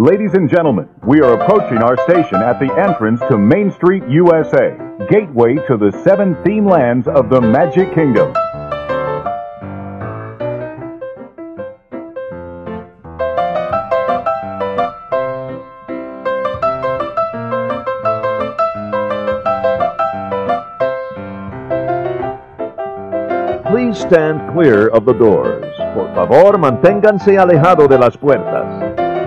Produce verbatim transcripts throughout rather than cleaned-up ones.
Ladies and gentlemen, we are approaching our station at the entrance to Main Street, U S A, gateway to the seven theme lands of the Magic Kingdom. Please stand clear of the doors. Por favor, manténganse alejado de las puertas.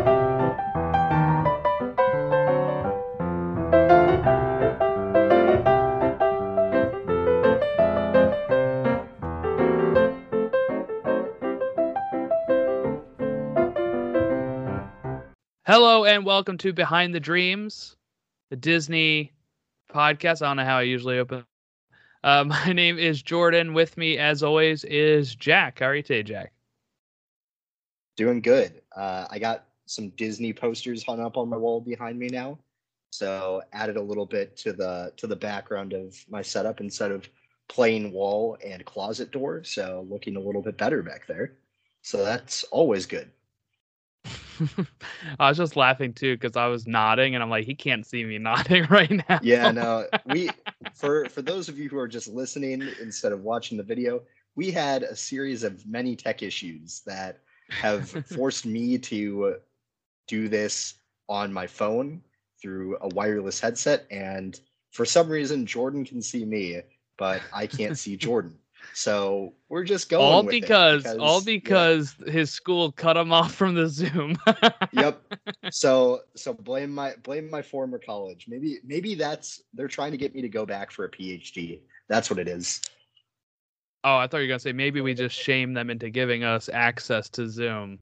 Hello and welcome to Behind the Dreams, the Disney podcast. I don't know how I usually open. Uh, my name is Jordan. With me, as always, is Jack. How are you today, Jack? Doing good. Uh, I got some Disney posters hung up on my wall behind me now, so added a little bit to the to the background of my setup instead of plain wall and closet door. So looking a little bit better back there. So that's always good. I was just laughing too because I was nodding and I'm like, he can't see me nodding right now. Yeah, no, we for for those of you who are just listening instead of watching the video, we had a series of many tech issues that have forced me to do this on my phone through a wireless headset, and for some reason Jordan can see me, but I can't see Jordan. So we're just going all with because, it because all because yeah. his school cut him off from the Zoom. Yep. So so blame my blame my former college. Maybe maybe that's they're trying to get me to go back for a P H D. That's what it is. Oh, I thought you were gonna say maybe we just shame them into giving us access to Zoom.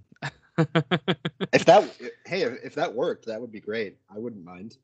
If that hey if that worked, that would be great. I wouldn't mind.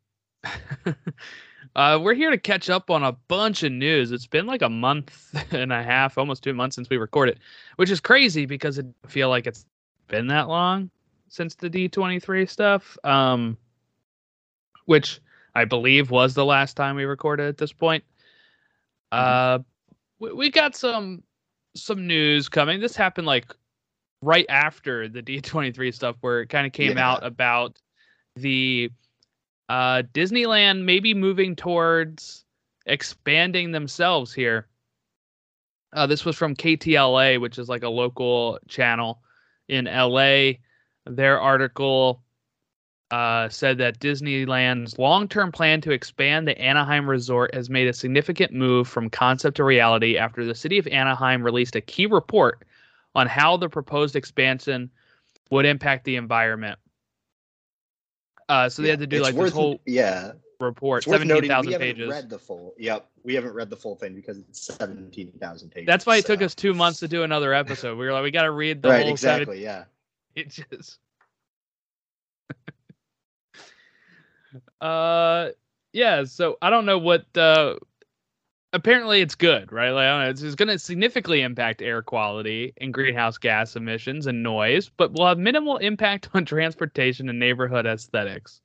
uh, we're here to catch up on a bunch of news. It's been like a month and a half, almost two months since we recorded, which is crazy because I feel like it's been that long since the D twenty-three stuff, um, which I believe was the last time we recorded at this point. Uh, we, we got some some news coming. This happened like right after the D twenty-three stuff, where it kind of came Yeah. out about the Uh, Disneyland may be moving towards expanding themselves here. Uh, this was from K T L A, which is like a local channel in L A. Their article uh, said that Disneyland's long-term plan to expand the Anaheim Resort has made a significant move from concept to reality after the city of Anaheim released a key report on how the proposed expansion would impact the environment. Uh, so they yeah, had to do it's like worth, this whole yeah report, it's worth seventeen noting we thousand haven't pages. read the full. Yep, we haven't read the full thing because it's seventeen thousand pages. That's why it so. took us two months to do another episode. We were like, we got to read the right, whole exactly, seven yeah. pages. uh, yeah. So I don't know what. Uh, apparently, it's good, right? Like, I don't know. It's, it's going to significantly impact air quality and greenhouse gas emissions and noise, but will have minimal impact on transportation and neighborhood aesthetics.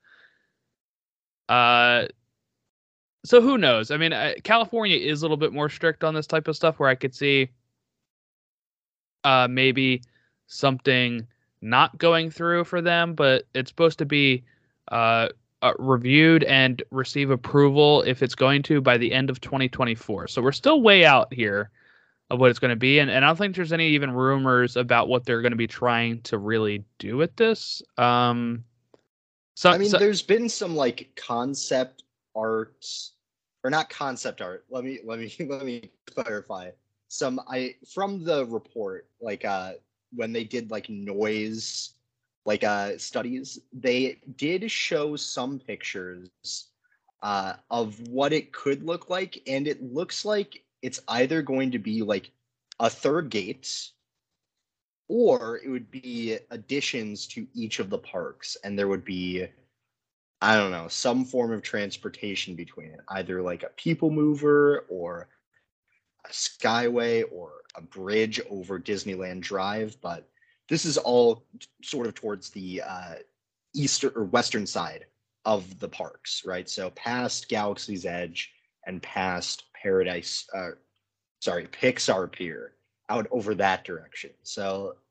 Uh. So who knows? I mean, uh, California is a little bit more strict on this type of stuff, where I could see uh, maybe something not going through for them, but it's supposed to be uh, uh, reviewed and receive approval if it's going to by the end of twenty twenty-four. So we're still way out here of what it's going to be. And, and I don't think there's any even rumors about what they're going to be trying to really do with this. Um, so I mean, so, there's been some like concept art, or not concept art. Let me let me let me clarify. Some I from the report, like uh when they did like noise like uh studies, they did show some pictures uh of what it could look like, and it looks like it's either going to be like a third gate, or it would be additions to each of the parks, and there would be, I don't know, some form of transportation between it, either like a people mover or a skyway or a bridge over Disneyland Drive. But this is all sort of towards the uh, eastern or western side of the parks, right? So past Galaxy's Edge and past Paradise, uh, sorry, Pixar Pier, out over that direction. So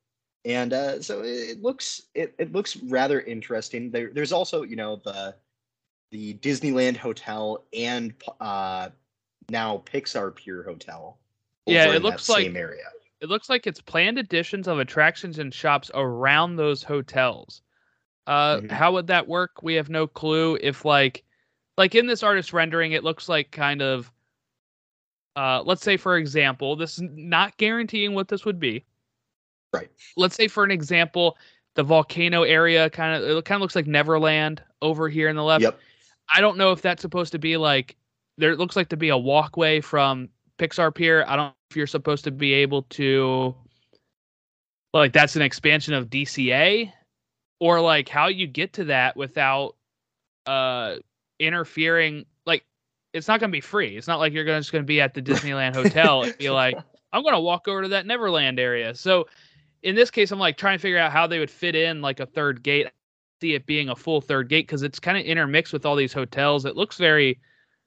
And uh, so it, it looks it, it looks rather interesting. There, there's also, you know, the the Disneyland Hotel and uh, now Pixar Pier Hotel Yeah, over it in that looks like same area. it looks like it's planned additions of attractions and shops around those hotels. Uh, Mhm. how would that work? We have no clue. If like, like in this artist rendering, it looks like kind of, uh, let's say for example, this is not guaranteeing what this would be. Right. Let's say for an example, the volcano area kind of it kind of looks like Neverland over here in the left. Yep. I don't know if that's supposed to be like there it looks like to be a walkway from Pixar Pier. I don't know if you're supposed to be able to like that's an expansion of D C A or like how you get to that without uh interfering like it's not going to be free. It's not like you're gonna, just going to be at the Disneyland Hotel and be like I'm going to walk over to that Neverland area. So in this case I'm like trying to figure out how they would fit in like a third gate. I see it being a full third gate because it's kind of intermixed with all these hotels. It looks very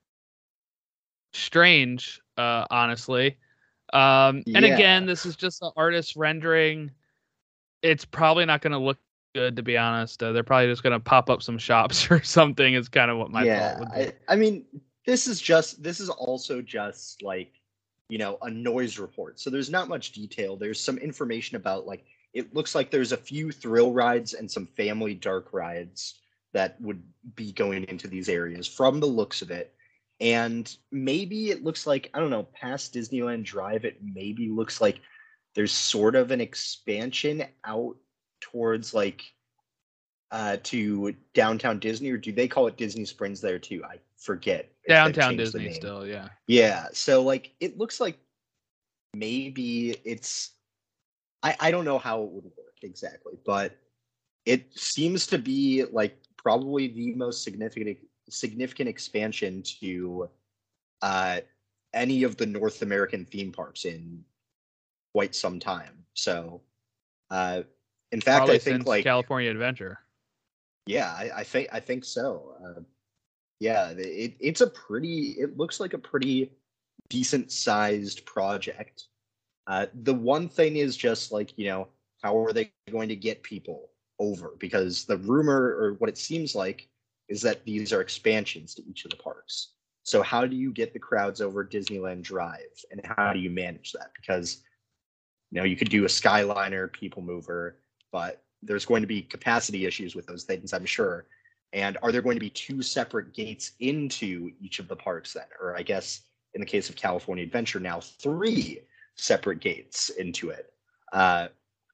strange, uh, honestly. Um, and Yeah. again, this is just an artist rendering. It's probably not going to look good, to be honest. Uh, they're probably just going to pop up some shops or something. Is kind of what my yeah. thought would be. I, I mean, this is just this is also just like, you know, a noise report. So there's not much detail. There's some information about like it looks like there's a few thrill rides and some family dark rides that would be going into these areas from the looks of it. And maybe it looks like, I don't know, past Disneyland Drive, it maybe looks like there's sort of an expansion out towards like uh to downtown Disney, or do they call it Disney Springs there too? I forget if they've Downtown changed the Disney name. still, yeah. Yeah, so like it looks like maybe it's I, I don't know how it would work exactly, but it seems to be like probably the most significant significant expansion to uh, any of the North American theme parks in quite some time. So, uh, in fact, Probably I think since like California Adventure. yeah, I, I think I think so. Uh, yeah, it, it's a pretty. It looks like a pretty decent sized project. Uh, the one thing is just like, you know, how are they going to get people over? Because the rumor, or what it seems like, is that these are expansions to each of the parks. So how do you get the crowds over Disneyland Drive, and how do you manage that? Because, you know, you could do a Skyliner, people mover, but there's going to be capacity issues with those things, I'm sure. And are there going to be two separate gates into each of the parks then? Or I guess in the case of California Adventure now, three separate gates into it. Uh,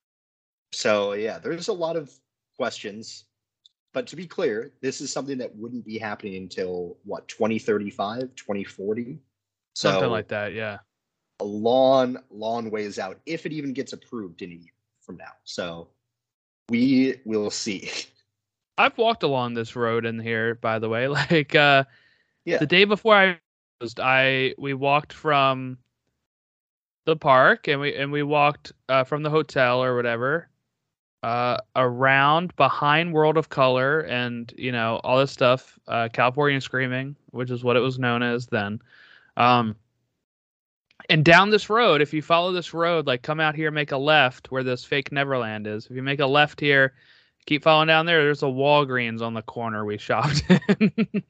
so yeah, there's a lot of questions. But to be clear, this is something that wouldn't be happening until what, twenty thirty-five, twenty forty? Something So like that, yeah. a long, long ways out, if it even gets approved in a year from now. So we will see. I've walked along this road in here, by the way. Like uh, Yeah. the day before I closed, I we walked from the park and we and we walked uh, from the hotel or whatever uh, around behind World of Color and you know all this stuff, uh, California Screaming, which is what it was known as then. Um, and down this road, if you follow this road, like come out here, make a left where this fake Neverland is. If you make a left here, keep following down there. There's a Walgreens on the corner we shopped in.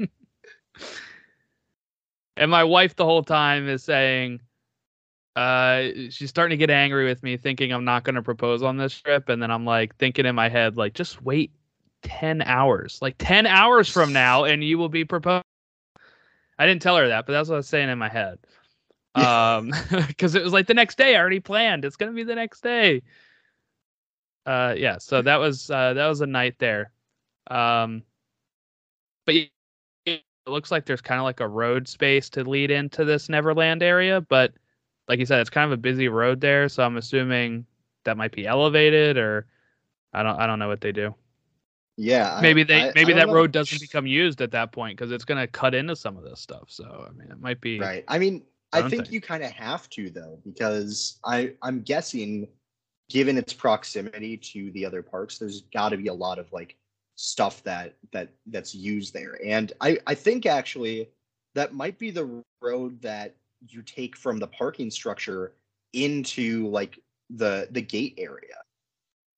And my wife the whole time is saying, uh, she's starting to get angry with me, thinking I'm not going to propose on this trip. And then I'm like thinking in my head, like, just wait ten hours, like ten hours from now, and you will be proposed. I didn't tell her that, but that's what I was saying in my head. Um, because it was like the next day. I already planned. It's going to be the next day. Uh, yeah. So that was uh, that was a night there. Um, but yeah, it looks like there's kind of like a road space to lead into this Neverland area, but like you said, it's kind of a busy road there, so I'm assuming that might be elevated, or I don't I don't know what they do. Yeah. Maybe I, they I, maybe I that know. road doesn't become used at that point because it's gonna cut into some of this stuff. So I mean, it might be Right. I mean, I Don't think they? you kind of have to though, because I I'm guessing, given its proximity to the other parks, there's got to be a lot of like stuff that that that's used there. And I I think actually that might be the road that you take from the parking structure into like the the gate area.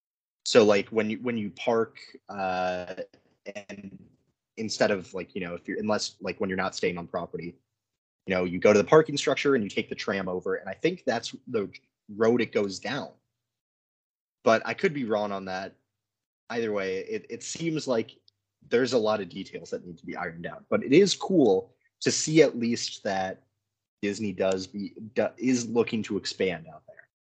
So like when you when you park, uh, and instead of like you know if you're unless like when you're not staying on property, you know you go to the parking structure and you take the tram over, and I think that's the road it goes down. But I could be wrong on that. Either way, it, it seems like there's a lot of details that need to be ironed out. But it is cool to see at least that Disney does be do, is looking to expand out there.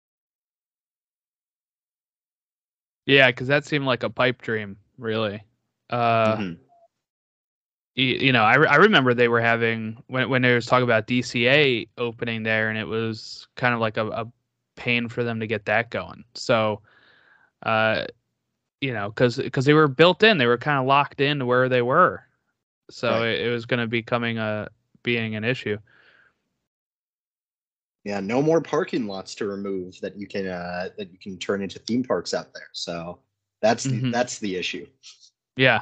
Yeah, because that seemed like a pipe dream, really. Uh, Mhm. you, you know, I, re- I remember they were having when when there was talk about D C A opening there, and it was kind of like a, a pain for them to get that going. So, uh, you know, because because they were built in, they were kind of locked in to where they were, so Right. it, it was going to be coming a being an issue. Yeah, no more parking lots to remove that you can uh, that you can turn into theme parks out there. So that's the Mhm. that's the issue. Yeah.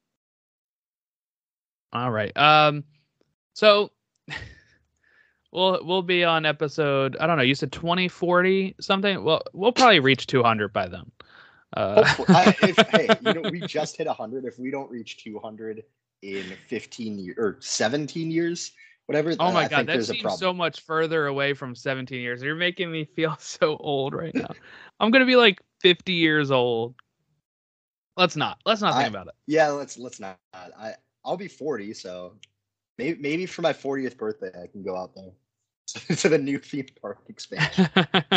All right. Um. So we'll we'll be on episode. I don't know. You said twenty forty something. Well, we'll probably reach two hundred by then. Uh, Hopefully, I, if, hey, you know, we just hit one hundred. If we don't reach two hundred in fifteen years or seventeen years, whatever, oh my I god, think that there's a seems problem. so much further away from seventeen years. You're making me feel so old right now. I'm gonna be like fifty years old. Let's not. Let's not think I, about it. yeah, let's let's not. I I'll be forty, so maybe maybe for my fortieth birthday, I can go out there to the new theme park expansion.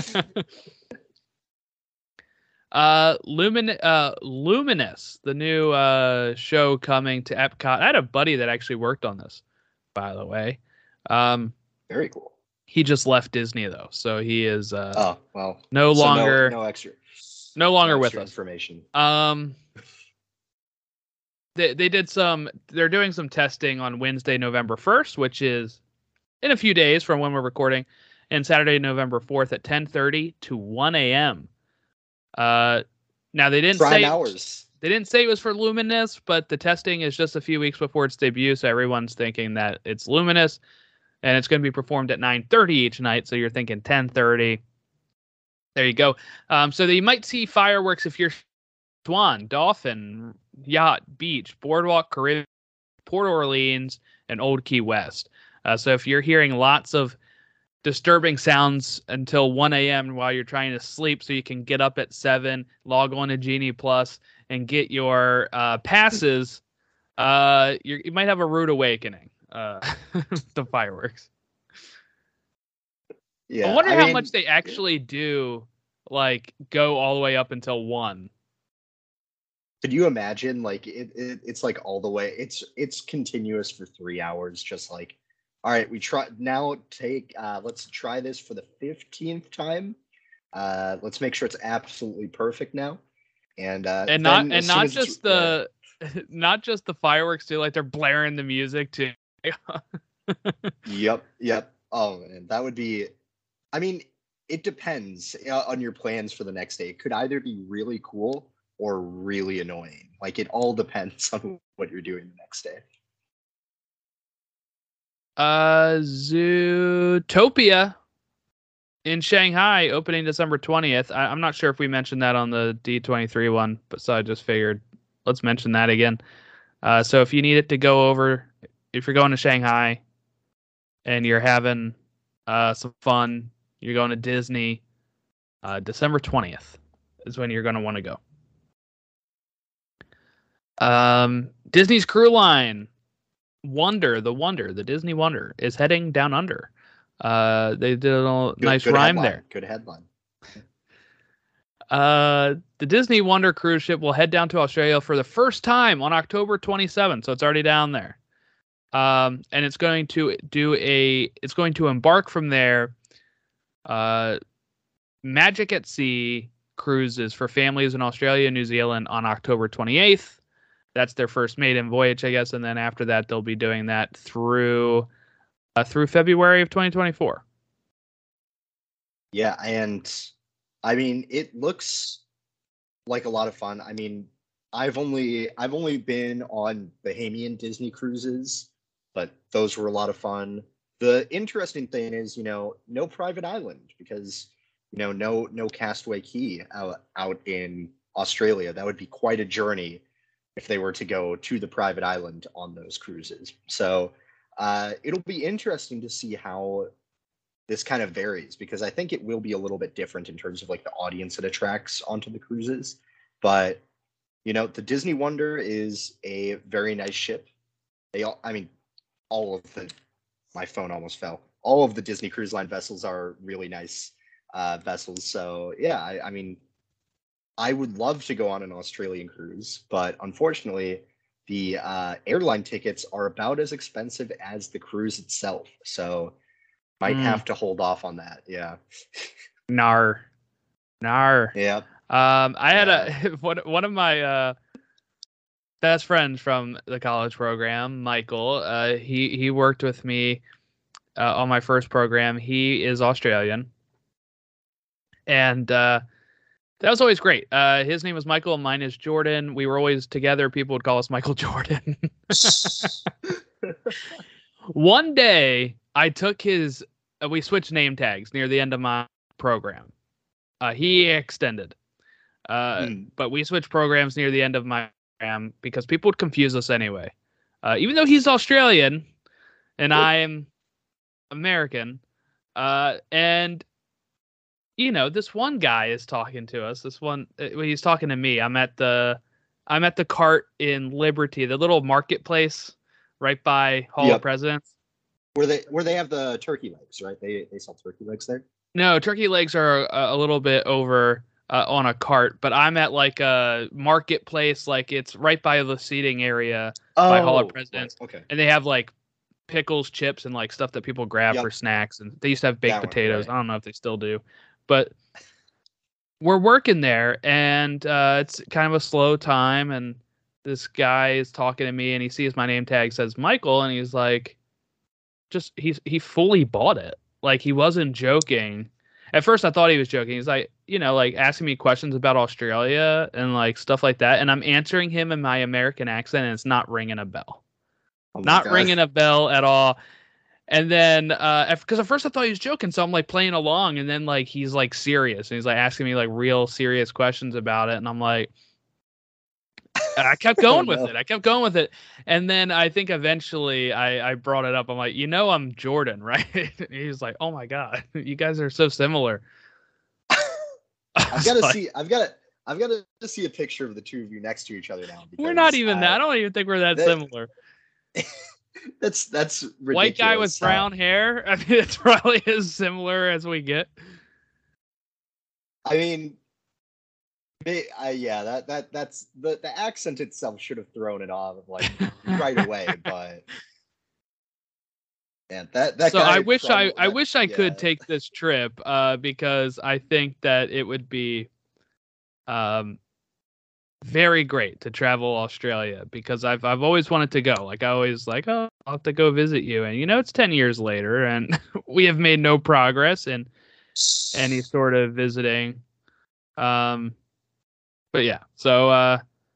uh, Lumin, uh, Luminous, the new uh show coming to Epcot. I had a buddy that actually worked on this, by the way. Um, Very cool. he just left Disney though, so he is uh Oh well, no so longer no no extra no longer no with extra us. information. Um, they they did some. They're doing some testing on Wednesday, November first, which is in a few days from when we're recording, and Saturday, November fourth at ten thirty to one a.m. Uh, now they didn't Prime say hours. they didn't say it was for Luminous, but the testing is just a few weeks before its debut, so everyone's thinking that it's Luminous, and it's going to be performed at nine thirty each night. So you're thinking ten thirty. There you go. Um, so that you might see fireworks if you're Swan, Dolphin, Yacht, Beach, Boardwalk, Caribbean, Port Orleans, and Old Key West. Uh, so if you're hearing lots of disturbing sounds until one a.m. while you're trying to sleep so you can get up at seven, log on to Genie Plus, and get your uh, passes, uh, you're, you might have a rude awakening uh, to fireworks. Yeah, I wonder I how mean, much they actually do, like, go all the way up until one. could you imagine? Like it, it, it's like all the way. It's it's continuous for three hours. Just like, all right, we try now. Take uh, let's try this for the fifteenth time. Uh, let's make sure it's absolutely perfect now. And uh, And not then and as soon not as it's- just the not just the fireworks too, like they're blaring the music too. Yep, yep. Oh man, that would be. I mean, it depends uh, on your plans for the next day. It could either be really cool or really annoying. Like it all depends on what you're doing the next day. Uh, Zootopia in Shanghai opening December twentieth. I, I'm not sure if we mentioned that on the D twenty-three one, but so I just figured let's mention that again. Uh, so if you need it to go over, if you're going to Shanghai and you're having uh, some fun, you're going to Disney, uh, December twentieth is when you're going to want to go. Um, Disney's Cruise Line, Wonder, the Wonder, the Disney Wonder, is heading down under. Uh, they did a Good, nice good rhyme headline. there. Good headline. Uh, the Disney Wonder cruise ship will head down to Australia for the first time on October twenty-seventh, so it's already down there. Um, and it's going to do a, it's going to embark from there. Uh, Magic at Sea cruises for families in Australia and New Zealand on October twenty-eighth. That's their first maiden voyage, I guess, and then after that they'll be doing that through uh, through February of twenty twenty-four. Yeah, and I mean, it looks like a lot of fun. I mean, I've only I've only been on Bahamian Disney cruises, but those were a lot of fun. The interesting thing is, you know, no private island because, you know, no no Castaway Key out out in Australia. That would be quite a journey if they were to go to the private island on those cruises. So uh, it'll be interesting to see how this kind of varies, because I think it will be a little bit different in terms of like the audience it attracts onto the cruises. But, you know, the Disney Wonder is a very nice ship. They all, I mean, all of the, my phone almost fell. All of the Disney Cruise Line vessels are really nice uh, vessels. So yeah, I, I mean, I would love to go on an Australian cruise, but unfortunately, the uh, airline tickets are about as expensive as the cruise itself. So might Mm. have to hold off on that. Yeah. Nar. Nar. Yeah. Um, I had Yeah. a one one of my uh best friends from the college program, Michael. Uh, he he worked with me uh, on my first program. He is Australian, and uh, that was always great. Uh, his name was Michael, and mine is Jordan. We were always together. People would call us Michael Jordan. One day, I took his. Uh, we switched name tags near the end of my program. Uh, he extended, uh, Hmm. but we switched programs near the end of my program because people would confuse us anyway. Uh, even though he's Australian and I'm American, uh, and you know, this one guy is talking to us. This one, uh, well, he's talking to me. I'm at the, I'm at the cart in Liberty, the little marketplace right by Hall Yep. of Presidents. Where they where they have the turkey legs, right? They they sell turkey legs there. No, turkey legs are a, a little bit over uh, on a cart, but I'm at like a marketplace, like it's right by the seating area by Hall of Presidents, right, okay. and they have like pickles, chips, and like stuff that people grab Yep. for snacks. And they used to have baked That one, potatoes. right. I don't know if they still do, but we're working there, and uh, it's kind of a slow time. And this guy is talking to me, and he sees my name tag says Michael, and he's like, just he's he fully bought it. Like, he wasn't joking. At first, I thought he was joking. He's like, you know, like asking me questions about Australia and like stuff like that, and I'm answering him in my American accent, and it's not ringing a bell. Oh my Not God. ringing a bell at all. And then, uh, because at first I thought he was joking, so I'm like playing along, and then like he's like serious, and he's like asking me like real serious questions about it, and I'm like, I kept going Oh, with no. it. I kept going with it, and then I think eventually I I brought it up. I'm like, you know, I'm Jordan, right? And he's like, oh my God, you guys are so similar. I've got to see. I've got to. I've got to see a picture of the two of you next to each other now. We're not because, even uh, that. I don't even think we're that, that- similar. That's that's ridiculous. White guy with Uh, brown hair. I mean, it's probably as similar as we get. I mean, they, uh, yeah, that that that's the the accent itself should have thrown it off like right away, but yeah, that that. So guy I wish I probably- I that- wish I could yeah. take this trip uh because I think that it would be um very great to travel Australia, because I've I've always wanted to go. Like, I always like, oh, I'll have to go visit you, and you know, it's ten years later and we have made no progress in any sort of visiting. Um but yeah, so uh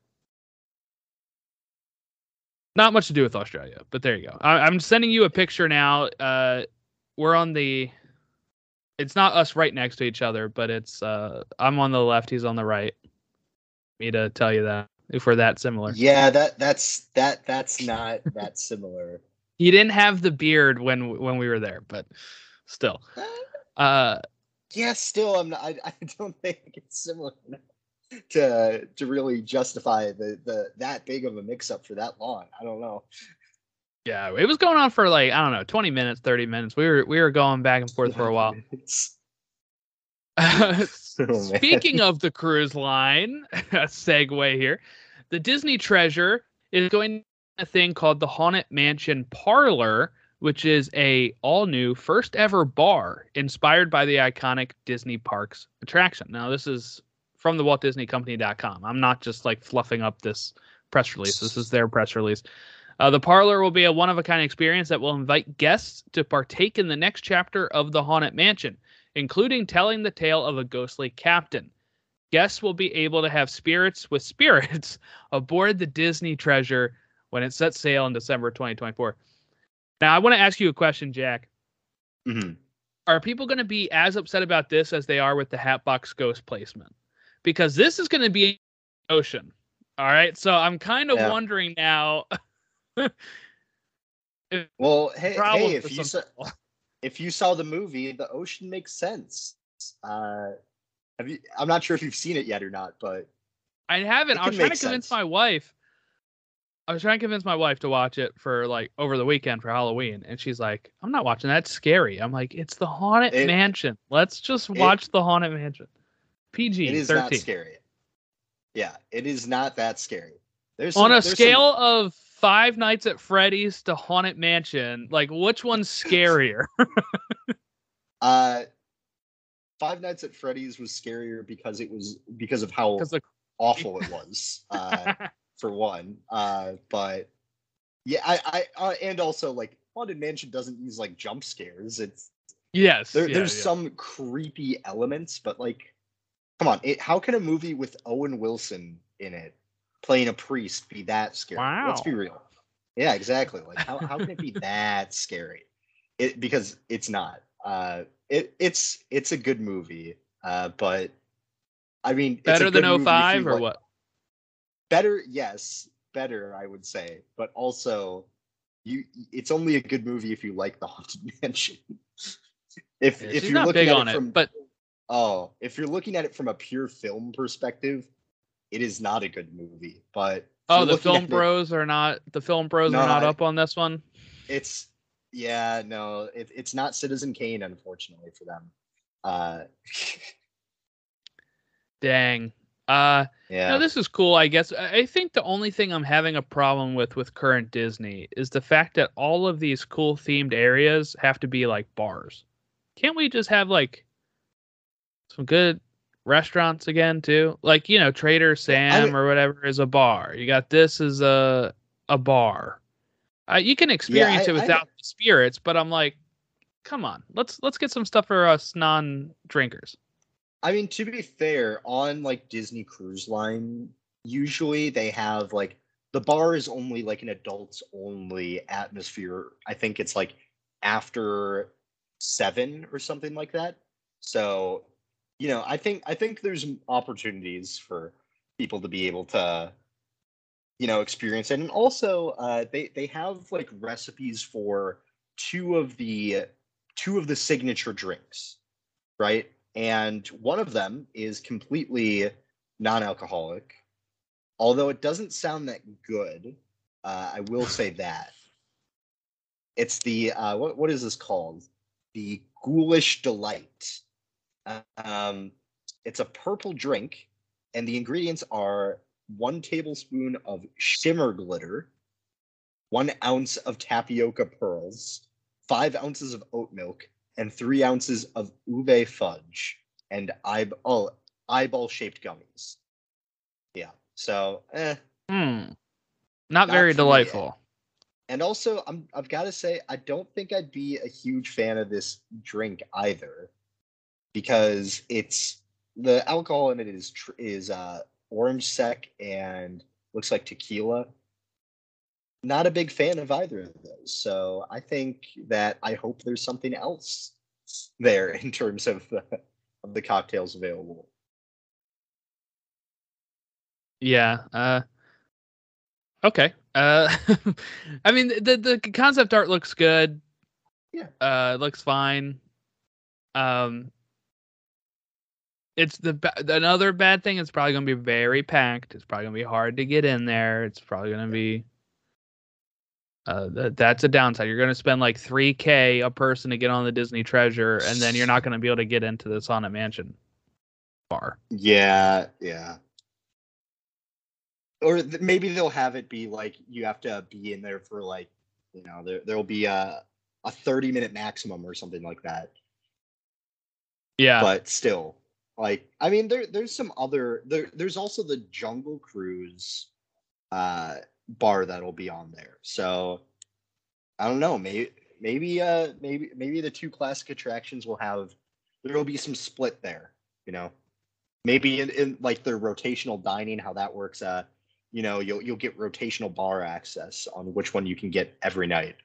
not much to do with Australia, but there you go. I, I'm sending you a picture now. Uh, we're on the. It's not us right next to each other, but it's. Uh, I'm on the left. He's on the right. Me to tell you that if we're that similar. Yeah, that that's that that's not that similar. He didn't have the beard when when we were there, but still. Uh, Yeah, still, I'm not. I, I don't think it's similar enough to to really justify the the that big of a mix up for that long. I don't know. yeah, it was going on for like, I don't know, twenty minutes, thirty minutes. We were we were going back and forth for a while. It's- Oh, man. Speaking of the cruise line, a segue here, the Disney Treasure is going to a thing called the Haunted Mansion Parlor, which is a all-new, first-ever bar inspired by the iconic Disney Parks attraction. Now, this is from the Walt Disney Company dot com. I'm not just like fluffing up this press release. This is their press release. Uh, the parlor will be a one-of-a-kind experience that will invite guests to partake in the next chapter of the Haunted Mansion, including telling the tale of a ghostly captain. Guests will be able to have spirits with spirits aboard the Disney Treasure when it sets sail in December twenty twenty-four. Now, I want to ask you a question, Jack. Mhm. Are people going to be as upset about this as they are with the Hatbox Ghost placement? Because this is going to be ocean. All right, so I'm kind of Yeah. wondering now. if Well, the hey, problem hey, for if you some saw people. if you saw the movie, the ocean makes sense. Uh, have you? I'm not sure if you've seen it yet or not, but I haven't. it I was can trying make to convince sense. my wife. I was trying to convince my wife to watch it for like over the weekend for Halloween, and she's like, "I'm not watching that. It's scary." I'm like, "It's the Haunted It Mansion. Let's just it watch the Haunted Mansion." it P G is not thirteen. scary. Yeah, it is not that scary. There's On some a there's some scale of Five Nights at Freddy's to Haunted Mansion, like which one's scarier? uh Five Nights at Freddy's was scarier because it was because of how Because the awful it was. Uh, for one, uh, but yeah, I I uh, and also like Haunted Mansion doesn't use like jump scares. It's yes, there. yeah, There's yeah. some creepy elements, but like, come on, it, how can a movie with Owen Wilson in it playing a priest be that scary? Let's Wow. be real. Yeah, exactly. Like, how how can it be that scary? It because it's not. Uh, it it's it's a good movie. Uh, but I mean, it's a Better than good movie if you oh five or like. what? Better, yes, better, I would say, but also you. It's only a good movie if you like the Haunted Mansion. if Yeah, if she's you're not looking big at on it it, from but oh, if you're looking at it from a pure film perspective, it is not a good movie. But if oh, you're the looking film at it, bros are not the film bros no, are not I, up on this one. it's yeah, no, it, it's not Citizen Kane, unfortunately for them. Uh, Dang. Uh no, yeah, this is cool, I guess. I I think the only thing I'm having a problem with with current Disney is the fact that all of these cool themed areas have to be like bars. Can't we just have like some good restaurants again too? Like, you know, Trader yeah. I mean, Sam or whatever is a bar. You got this as a a bar. Uh, you can yeah, experience I, it I without the spirits, but I'm like, come on, let's let's get some stuff for us non-drinkers. I mean, to be fair, on like Disney Cruise Line, usually they have like the bar is only like an adults only atmosphere. I think it's like after seven or something like that. So, you know, I think I think there's opportunities for people to be able to, you know, experience it. And also, uh, they they have like recipes for two of the two of the signature drinks, right? And one of them is completely non-alcoholic, although it doesn't sound that good. Uh, I will say that it's the uh, what what is this called? The Ghoulish Delight. Um, it's a purple drink, and the ingredients are one tablespoon of shimmer glitter, one ounce of tapioca pearls, five ounces of oat milk, and three ounces of ube fudge and eye oh, eyeball shaped gummies. Yeah. So, eh, Hmm. Not not very for me. delightful. And also, I'm I've got to say, I don't think I'd be a huge fan of this drink either, because it's the alcohol in it is tr- is uh, orange sec and looks like tequila. Not a big fan of either of those. So I think that I hope there's something else there in terms of the, of the cocktails available. Yeah. Uh okay. Uh I mean the the concept art looks good. Yeah. Uh looks fine. Um it's the ba- another bad thing, it's probably going to be very packed. It's probably going to be hard to get in there. It's probably going to be uh th- that's a downside. You're going to spend like three K a person to get on the Disney Treasure, and then you're not going to be able to get into the Haunted Mansion bar. Yeah, yeah. Or th- maybe they'll have it be like you have to be in there for like, you know, there there'll be a a thirty minute maximum or something like that. Yeah. But still, like, I mean, there there's some other there there's also the Jungle Cruise uh bar that'll be on there. So I don't know, maybe maybe uh maybe maybe the two classic attractions will have there will be some split there, you know. Maybe in, in like their rotational dining, how that works, uh, you know, you'll you'll get rotational bar access on which one you can get every night.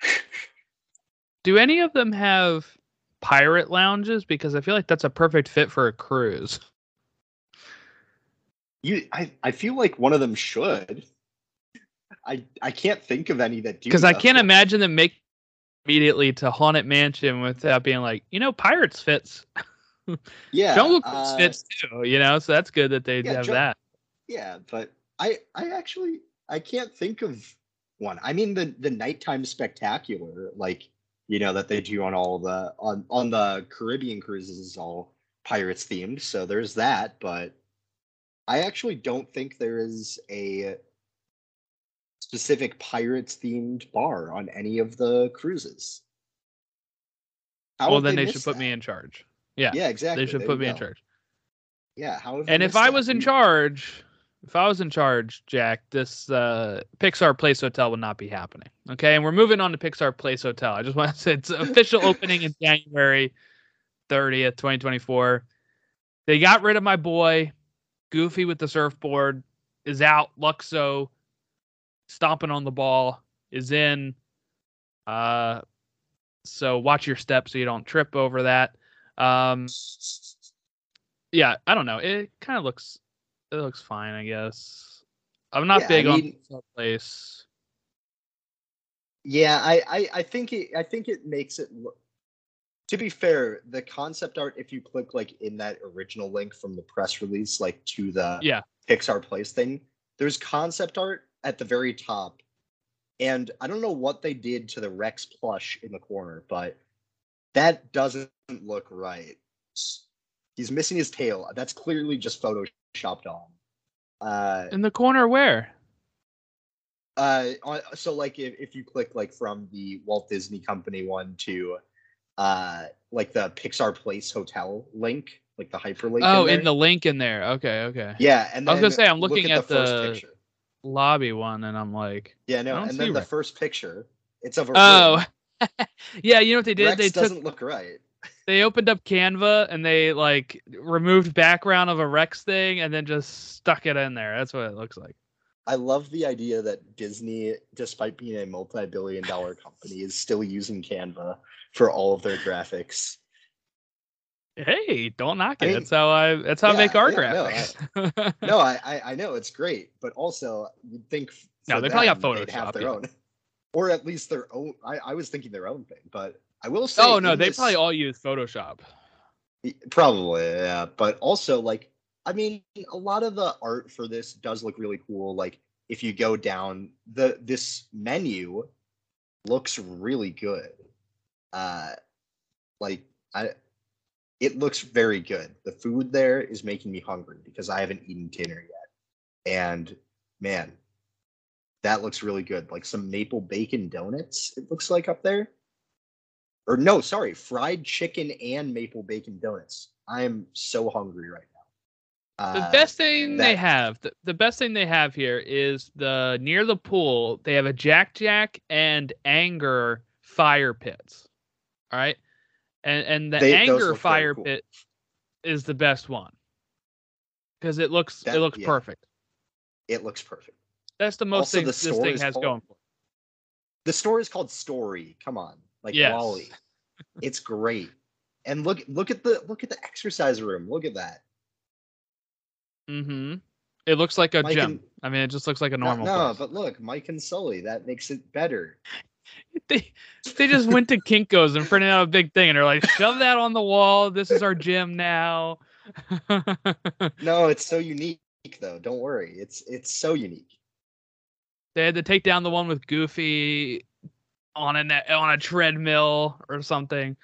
Do any of them have pirate lounges? Because I feel like that's a perfect fit for a cruise. You, I, I feel like one of them should. I, I can't think of any that do. Because I though. can't imagine them make immediately to Haunted Mansion without being like, you know, Pirates fits. Yeah, Jungle Cruise uh, fits too, you know, so that's good that they yeah, have Jun- that. Yeah, but I, I actually, I can't think of one. I mean, the the nighttime spectacular, like you know that they do on all the on on the Caribbean cruises, is all pirates themed. So there's that, but I actually don't think there is a specific pirates themed bar on any of the cruises. How Well, have then they they should missed put me that? in charge. Yeah, Yeah, exactly. they should There put you me in go. charge. Yeah, how have And they if missed I that? was in We- charge, if I was in charge, Jack, this uh, Pixar Place Hotel would not be happening. Okay, and we're moving on to Pixar Place Hotel. I just want to say it's official opening in January thirtieth, twenty twenty-four. They got rid of my boy, Goofy with the surfboard, is out. Luxo, stomping on the ball, is in. Uh, so watch your step so you don't trip over that. Um, yeah, I don't know. It kind of looks, it looks fine, I guess. I'm not Yeah, big I on mean- Pixar Place. Yeah, I, I, I think it I think it makes it look. To be fair, the concept art, if you click like in that original link from the press release, like to the Yeah. Pixar Place thing, there's concept art at the very top. And I don't know what they did to the Rex plush in the corner, but that doesn't look right. He's missing his tail. That's clearly just photoshopped on. Uh, In the corner where? uh, on- so like if, if you click like from the Walt Disney Company one to uh like the Pixar Place Hotel link, like the hyperlink. Oh, in, in there. the link in there. Okay, okay. Yeah, and I was then gonna say, I'm look looking at, at the first the- picture. Lobby one, and I'm like, Yeah, no, I don't and see then the Rex. first picture, it's of a oh, room. yeah. You know what they did? Rex they took doesn't look right. they opened up Canva and they like removed background of a Rex thing and then just stuck it in there. That's what it looks like. I love the idea that Disney, despite being a multi-billion dollar company, is still using Canva for all of their graphics. Hey, don't knock I it. mean, that's how I. That's how I yeah, make our yeah, no, graphics. No, I, I I know it's great, but also you'd think f- No, for they probably got them, they'd have Photoshop, their yeah. own, or at least their own. I, I was thinking their own thing, but I will say, oh no, in they this- probably all use Photoshop. Probably, yeah. But also, like, I mean, a lot of the art for this does look really cool. Like, if you go down the this menu, looks really good. Uh, like I, it looks very good. The food there is making me hungry because I haven't eaten dinner yet, and man, that looks really good. Like some maple bacon donuts. It looks like up there. Or no, sorry, fried chicken and maple bacon donuts. I am so hungry right now. The Uh, best thing they that- have, the, the best thing they have here is the near the pool. They have a Jack Jack and Anger fire pits. All right, and and the They- those Anger look very fire cool. pit is the best one because it looks That- it looks yeah. perfect. It looks perfect. That's the most Also, thing the this store thing is has called- going for. The store is called Story. Come on, like Yes. Wally. It's great. And look, look at the look at the exercise room. Look at that. Mm-hmm. It looks like a Mike gym. and- I mean, it just looks like a No, normal no, place. but look, Mike and Sully. That makes it better. They they just went to Kinko's and printed out a big thing, and they're like, "Shove that on the wall. This is our gym now." No, it's so unique though. Don't worry. It's it's so unique. They had to take down the one with Goofy on a net, on a treadmill or something.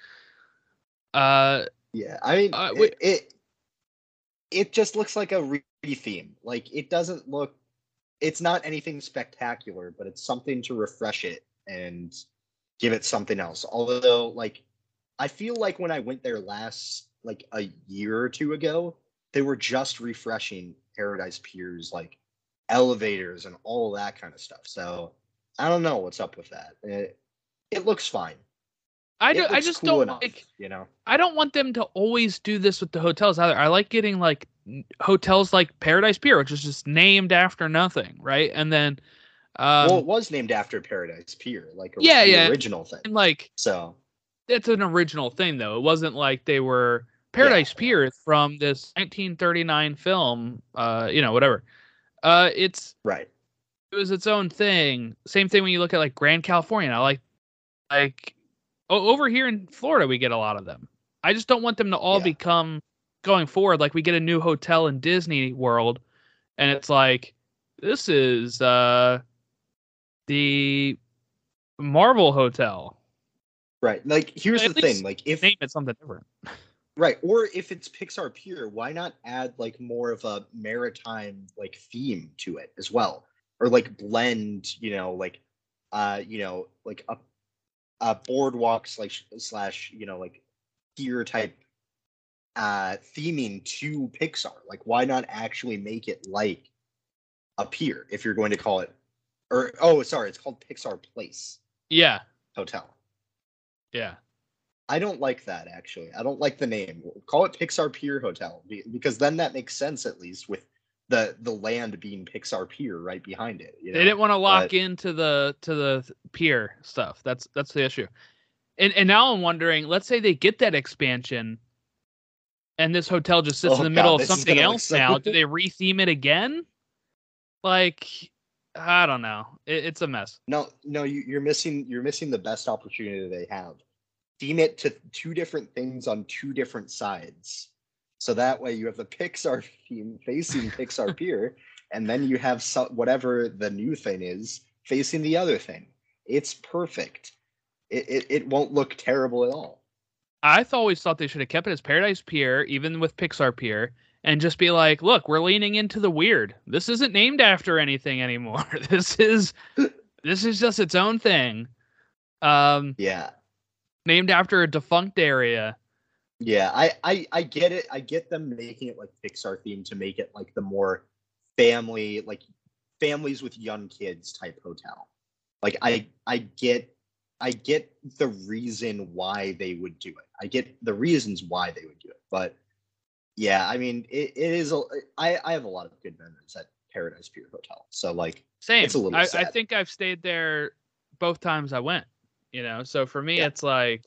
Uh, Yeah, I mean, Uh, it, wait. it it just looks like a re-theme. Like it doesn't look. It's not anything spectacular, but it's something to refresh it and give it something else. Although, like, I feel like when I went there last, like a year or two ago, they were just refreshing Paradise Piers, like elevators and all that kind of stuff. So I don't know what's up with that. It, it looks fine. I It do. I looks just cool don't enough, like. you know. I don't want them to always do this with the hotels either. I like getting like n- hotels like Paradise Pier, which is just named after nothing, right? And then, um, Well, it was named after Paradise Pier, like Yeah, the yeah. original thing. and like So it's an original thing though. It wasn't like they were Paradise Pier is from this nineteen thirty-nine film, uh, you know, whatever. Uh, it's Right. It was its own thing. Same thing when you look at like Grand California. I like, like, o- over here in Florida, we get a lot of them. I just don't want them to all Yeah. become going forward. Like we get a new hotel in Disney World, and it's like, this is uh, the Marvel Hotel. Right. Like, here's At the least thing. Like, if name it something different. right, or if it's Pixar Pier, why not add like more of a maritime like theme to it as well, or like blend, you know, like, uh, you know, like a, a boardwalk slash slash, you know, like pier type uh theming to Pixar. Like, why not actually make it like a pier if you're going to call it, or oh, sorry, it's called Pixar Place Yeah, Hotel. yeah. I don't like that, actually. I don't like the name. Call it Pixar Pier Hotel, be- because then that makes sense, at least, with the the land being Pixar Pier right behind it. You know? They didn't want to lock But- into the to the pier stuff. That's that's the issue. And and now I'm wondering, let's say they get that expansion and this hotel just sits Oh, in the middle God, of this is something gonna look else so- now. Do they re-theme it again? Like, I don't know. It, it's a mess. No, no, you, you're missing you're missing the best opportunity they have. Theme it to two different things on two different sides. So that way you have the Pixar theme facing Pixar Pier, and then you have so, whatever the new thing is facing the other thing. It's perfect. It, it, it won't look terrible at all. I th- always thought they should have kept it as Paradise Pier, even with Pixar Pier, and just be like, look, we're leaning into the weird. This isn't named after anything anymore. This is this is just its own thing. Um, Yeah. named after a defunct area. Yeah, I, I I get it. I get them making it like Pixar themed to make it like the more family, like families with young kids type hotel. Like I I get I get the reason why they would do it. I get the reasons why they would do it. But yeah, I mean it, it is a I, I have a lot of good memories at Paradise Pier Hotel. So like Same. It's a little I, I sad. think I've stayed there both times I went. You know, so for me, Yeah. it's like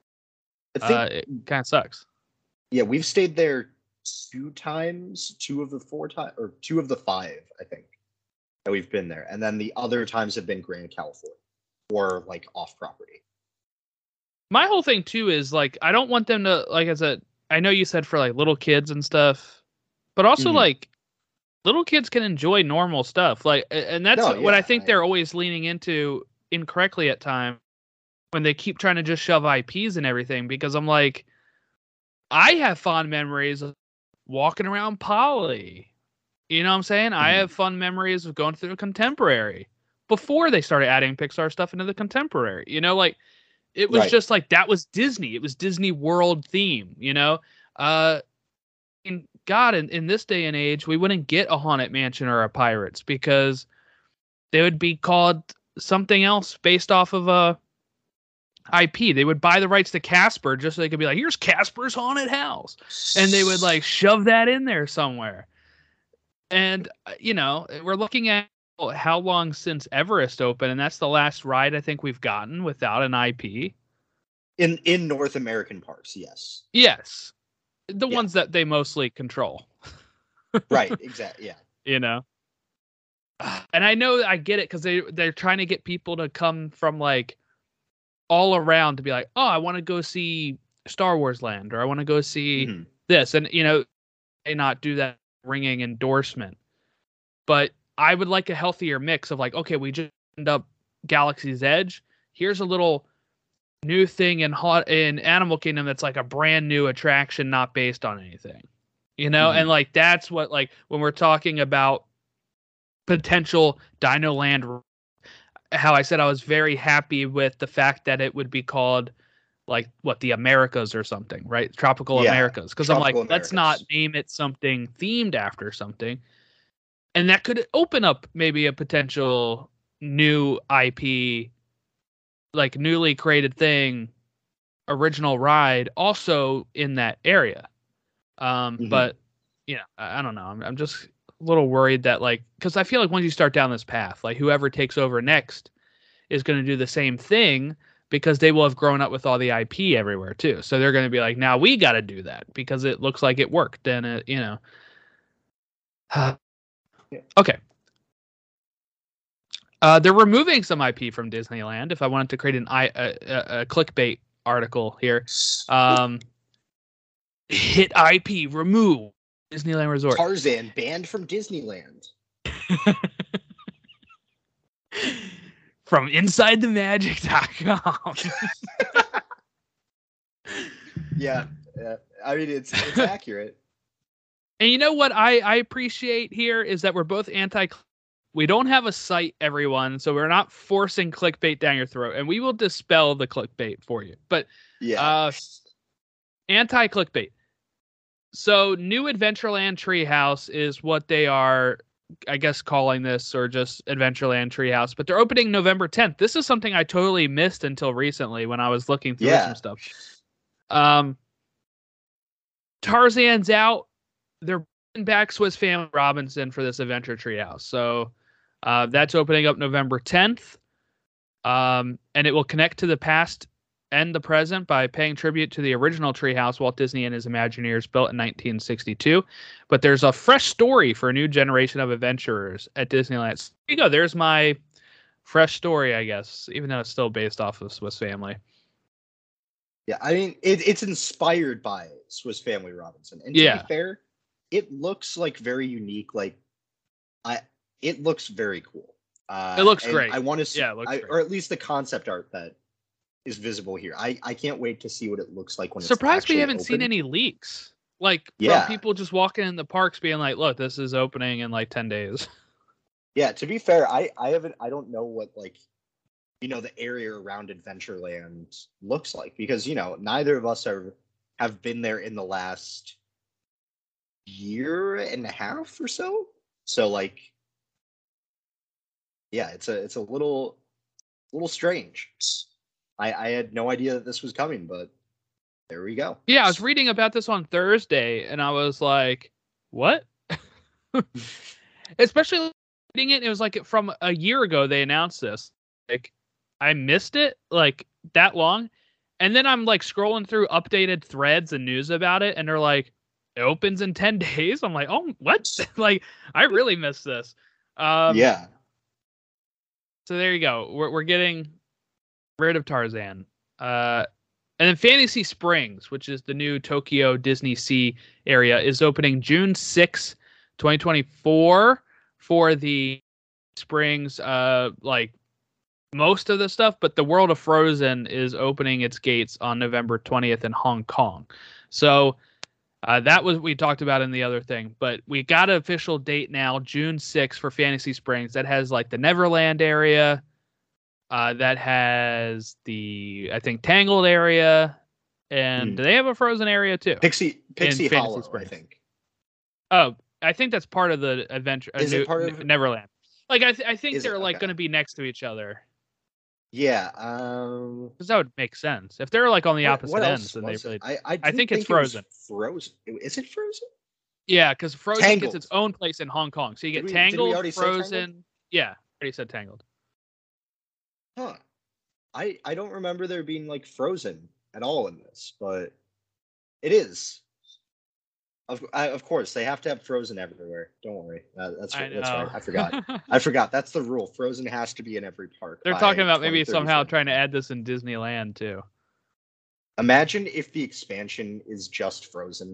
I think uh, it kind of sucks. yeah, we've stayed there two times, two of the four times, or two of the five, I think, that we've been there. And then the other times have been Grand California or like off property. My whole thing too is like I don't want them to, like I said, I know you said for like little kids and stuff, but also Mhm. like little kids can enjoy normal stuff. Like, a- and that's No, what I yeah, think I- they're always leaning into incorrectly at times when they keep trying to just shove I Ps and everything. Because I'm like, I have fond memories of walking around Poly. You know what I'm saying? I Mhm. have fun memories of going through a Contemporary before they started adding Pixar stuff into the Contemporary. You know, like it was Right. just like that was Disney. It was Disney World theme, you know? Uh in God, in, in this day and age, we wouldn't get a Haunted Mansion or a Pirates because they would be called something else based off of a I P. They would buy the rights to Casper just so they could be like, here's Casper's Haunted House. And they would like shove that in there somewhere. And, uh, you know, we're looking at how long since Everest opened, and that's the last ride I think we've gotten without an I P. in in North American parks, yes. Yes. The Yeah. ones that they mostly control, Right, exactly. Yeah. you know? And I know I get it because they, they're trying to get people to come from like all around to be like, oh, I want to go see Star Wars Land or I want to go see Mhm. this. And, you know, they not do that ringing endorsement. But I would like a healthier mix of like, okay, we just end up Galaxy's Edge. Here's a little new thing in hot in Animal Kingdom that's like a brand new attraction, not based on anything. You know, Mhm. and like that's what like when we're talking about potential Dino Land, how I said I was very happy with the fact that it would be called like what the Americas or something, right? Tropical Yeah, Americas. Because I'm like, Tropical let's not Americas. name it something themed after something. And that could open up maybe a potential new I P, like newly created thing, original ride, also in that area. Um, Mhm. But, you know, I, I don't know. I'm, I'm just a little worried that, like, because I feel like once you start down this path, like whoever takes over next is going to do the same thing, because they will have grown up with all the I P everywhere too. So they're going to be like, now we got to do that because it looks like it worked. And it, you know, okay. Uh, they're removing some I P from Disneyland. If I wanted to create an I a, a, a clickbait article here, um, hit I P remove Disneyland Resort. Tarzan banned from Disneyland. From inside the magic dot com. yeah, yeah, I mean it's it's accurate. And you know what I, I appreciate here is that we're both anti. We don't have a site, everyone, so we're not forcing clickbait down your throat, and we will dispel the clickbait for you. But yeah, uh, anti-clickbait. So, New Adventureland Treehouse is what they are, I guess, calling this, or just Adventureland Treehouse. But they're opening November tenth. This is something I totally missed until recently when I was looking through yeah. some stuff. Um, Tarzan's out. They're bringing back Swiss Family Robinson for this Adventure Treehouse. So uh, that's opening up November tenth. Um, and it will connect to the past and the present by paying tribute to the original treehouse Walt Disney and his Imagineers built in nineteen sixty-two. But there's a fresh story for a new generation of adventurers at Disneyland. So here you go. There's my fresh story, I guess, even though it's still based off of Swiss Family. Yeah, I mean, it, it's inspired by Swiss Family Robinson. And to Yeah. be fair, it looks like very unique. Like, I, it looks very cool. Uh, It looks and great. I want to see, Yeah, it looks I, great. or at least the concept art that is visible here. I, I can't wait to see what it looks like when Surprised it's actually we haven't seen open. any leaks. Like, Yeah. from people just walking in the parks being like, look, this is opening in like ten days. Yeah, to be fair, I, I haven't, I don't know what, like, you know, the area around Adventureland looks like because, you know, neither of us are, have been there in the last year and a half or so. So, like, yeah, it's a, it's a little, little strange. I, I had no idea that this was coming, but there we go. Yeah, I was reading about this on Thursday, and I was like, what? Especially reading it, it was like from a year ago they announced this. Like, I missed it, like, that long. And then I'm, like, scrolling through updated threads and news about it, and they're like, it opens in ten days? I'm like, oh, what? Like, I really missed this. Um, yeah. So there you go. We're we're getting rid of Tarzan. Uh, and then Fantasy Springs, which is the new Tokyo Disney Sea area, is opening June sixth, twenty twenty-four for the Springs, uh, like most of the stuff, but the World of Frozen is opening its gates on November twentieth in Hong Kong. So uh, that was we talked about in the other thing, but we got an official date now, June sixth for Fantasy Springs. That has like the Neverland area. Uh, that has the, I think, Tangled area. And Hmm. do they have a Frozen area too? Pixie, Pixie Fantasy Hollow, I Springs. think. Oh, I think that's part of the adventure. Uh, Is it New- part of- Neverland? Like, I, th- I think Is it? they're like Okay. going to be next to each other. Yeah. Um, Because that would make sense. If they're like on the what- opposite what ends, else then they was really. it? I, I, I didn't think it's it was Frozen. Frozen. Is it Frozen? Yeah, because Frozen Tangled. gets its own place in Hong Kong. So you Did get we- did we Tangled, already say Frozen. Tangled? Yeah, already said Tangled. Huh. I I don't remember there being like Frozen at all in this, but it is. Of I, of course, they have to have Frozen everywhere. Don't worry. Uh, that's I right. That's right. know. I forgot. I forgot. That's the rule. Frozen has to be in every park. They're by talking about maybe twenty somehow thirty-four. trying to add this in Disneyland too. Imagine if the expansion is just Frozen.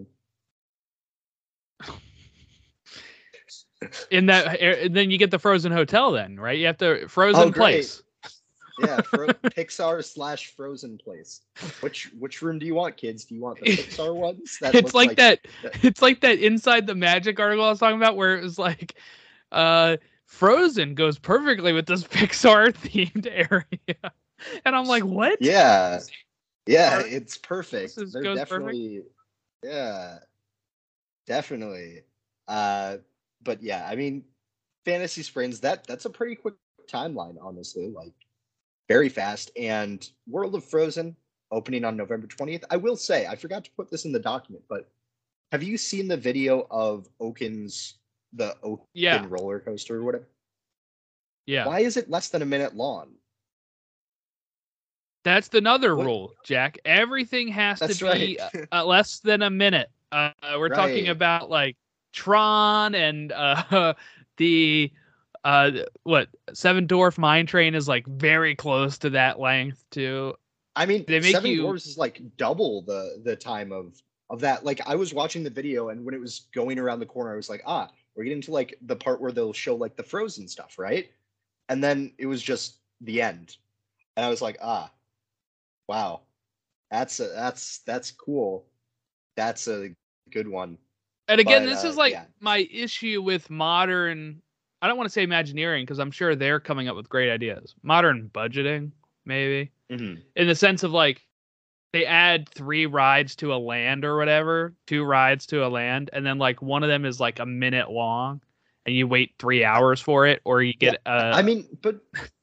In that, and then you get the Frozen Hotel. Then, right? You have to Frozen Oh, great. Place. Yeah, Fro- Pixar slash Frozen place. Which which room do you want, kids? Do you want the Pixar ones? That It's look like, that. It's like that Inside the Magic article I was talking about, where it was like, uh, Frozen goes perfectly with this Pixar themed area, and I'm like, what? Yeah, yeah, Or- it's perfect. This is- They're goes perfect. definitely, yeah, definitely. Uh, but yeah, I mean, Fantasy Springs. That that's a pretty quick timeline, honestly. Like, very fast. And World of Frozen opening on November twentieth. I will say, I forgot to put this in the document, but have you seen the video of Oaken's the Oaken Yeah. roller coaster or whatever? Yeah. Why is it less than a minute long? That's another What? rule, Jack. Everything has That's to be right. uh, less than a minute. Uh, we're talking Right. about like Tron and uh, the uh, what Seven Dwarf Mine Train is like very close to that length too. I mean, They make Seven you Dwarfs is like double the the time of of that. Like I was watching the video, and when it was going around the corner, I was like, ah, we're getting to like the part where they'll show like the Frozen stuff, right? And then it was just the end, and I was like, ah, wow, that's a, that's that's cool. That's a good one. and again, But this uh, is like yeah, my issue with modern. I don't want to say Imagineering because I'm sure they're coming up with great ideas. Modern budgeting, maybe. Mhm. In the sense of like they add three rides to a land or whatever, two rides to a land, and then like one of them is like a minute long, and you wait three hours for it, or you get yeah. uh I mean, but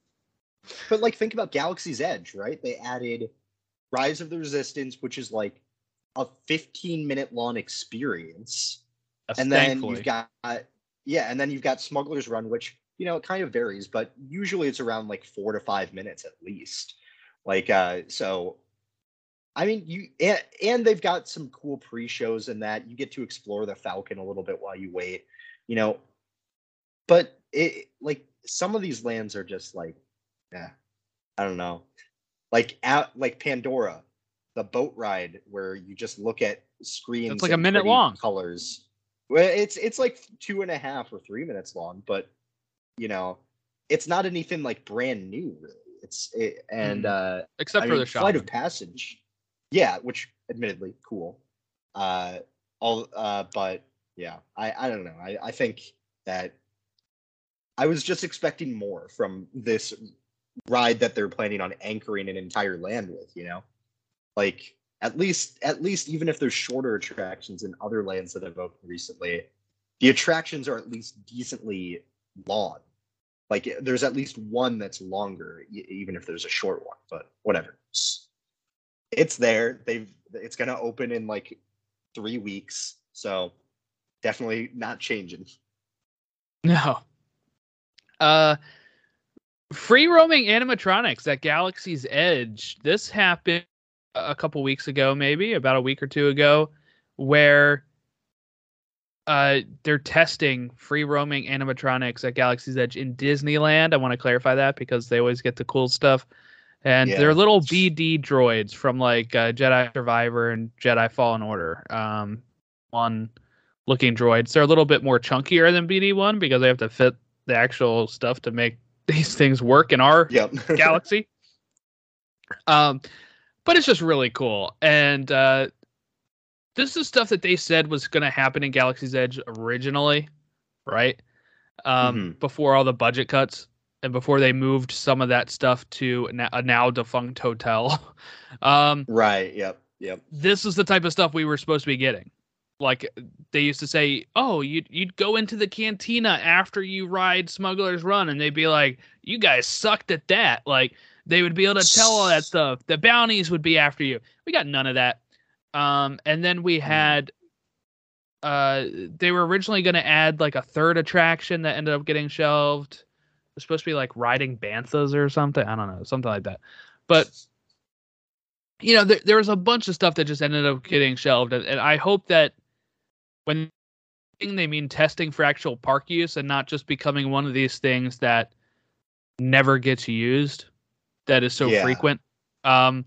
but like think about Galaxy's Edge, right? They added Rise of the Resistance, which is like a fifteen minute long experience. And then thankfully. you've got yeah, and then you've got Smuggler's Run, which you know it kind of varies, but usually it's around like four to five minutes at least. Like uh so I mean you and, and they've got some cool pre-shows in that you get to explore the Falcon a little bit while you wait, you know. But it like some of these lands are just like, yeah, I don't know. Like out like Pandora, the boat ride where you just look at screens. It's like a and minute pretty long. colors. Well, it's it's like two and a half or three minutes long, but you know, it's not anything like brand new, really. It's it, and Mhm. uh, Except I for mean, the Flight of shaman. Passage, yeah, which admittedly cool. Uh, all uh, but yeah, I I don't know. I I think that I was just expecting more from this ride that they're planning on anchoring an entire land with, you know? Like at least at least even if there's shorter attractions in other lands that have opened recently, the attractions are at least decently long. Like there's at least one that's longer, e- even if there's a short one, but whatever. It's there. They've it's gonna open in like three weeks. So definitely not changing. No. Uh free roaming animatronics at Galaxy's Edge. This happened a couple weeks ago, maybe about a week or two ago, where uh they're testing free roaming animatronics at Galaxy's Edge in Disneyland. I want to clarify that because they always get the cool stuff. And Yeah. they're little B D droids from like uh, Jedi Survivor and Jedi Fallen Order. Um, one looking droids. They're a little bit more chunkier than B D one because they have to fit the actual stuff to make these things work in our Yep. galaxy. Um, but it's just really cool. And uh, this is stuff that they said was going to happen in Galaxy's Edge originally, right? Um, Mhm. Before all the budget cuts and before they moved some of that stuff to a now defunct hotel. um, Right. Yep. Yep. this is the type of stuff we were supposed to be getting. Like they used to say, oh, you'd, you'd go into the cantina after you ride Smuggler's Run. And they'd be like, you guys sucked at that. Like they would be able to tell all that stuff. The bounties would be after you. We got none of that. Um, and then we had, uh, they were originally going to add like a third attraction that ended up getting shelved. It was supposed to be like riding banthas or something. I don't know, something like that. But you know, there, there was a bunch of stuff that just ended up getting shelved. And, and I hope that when they mean testing for actual park use and not just becoming one of these things that never gets used, that is so Yeah. frequent. Um,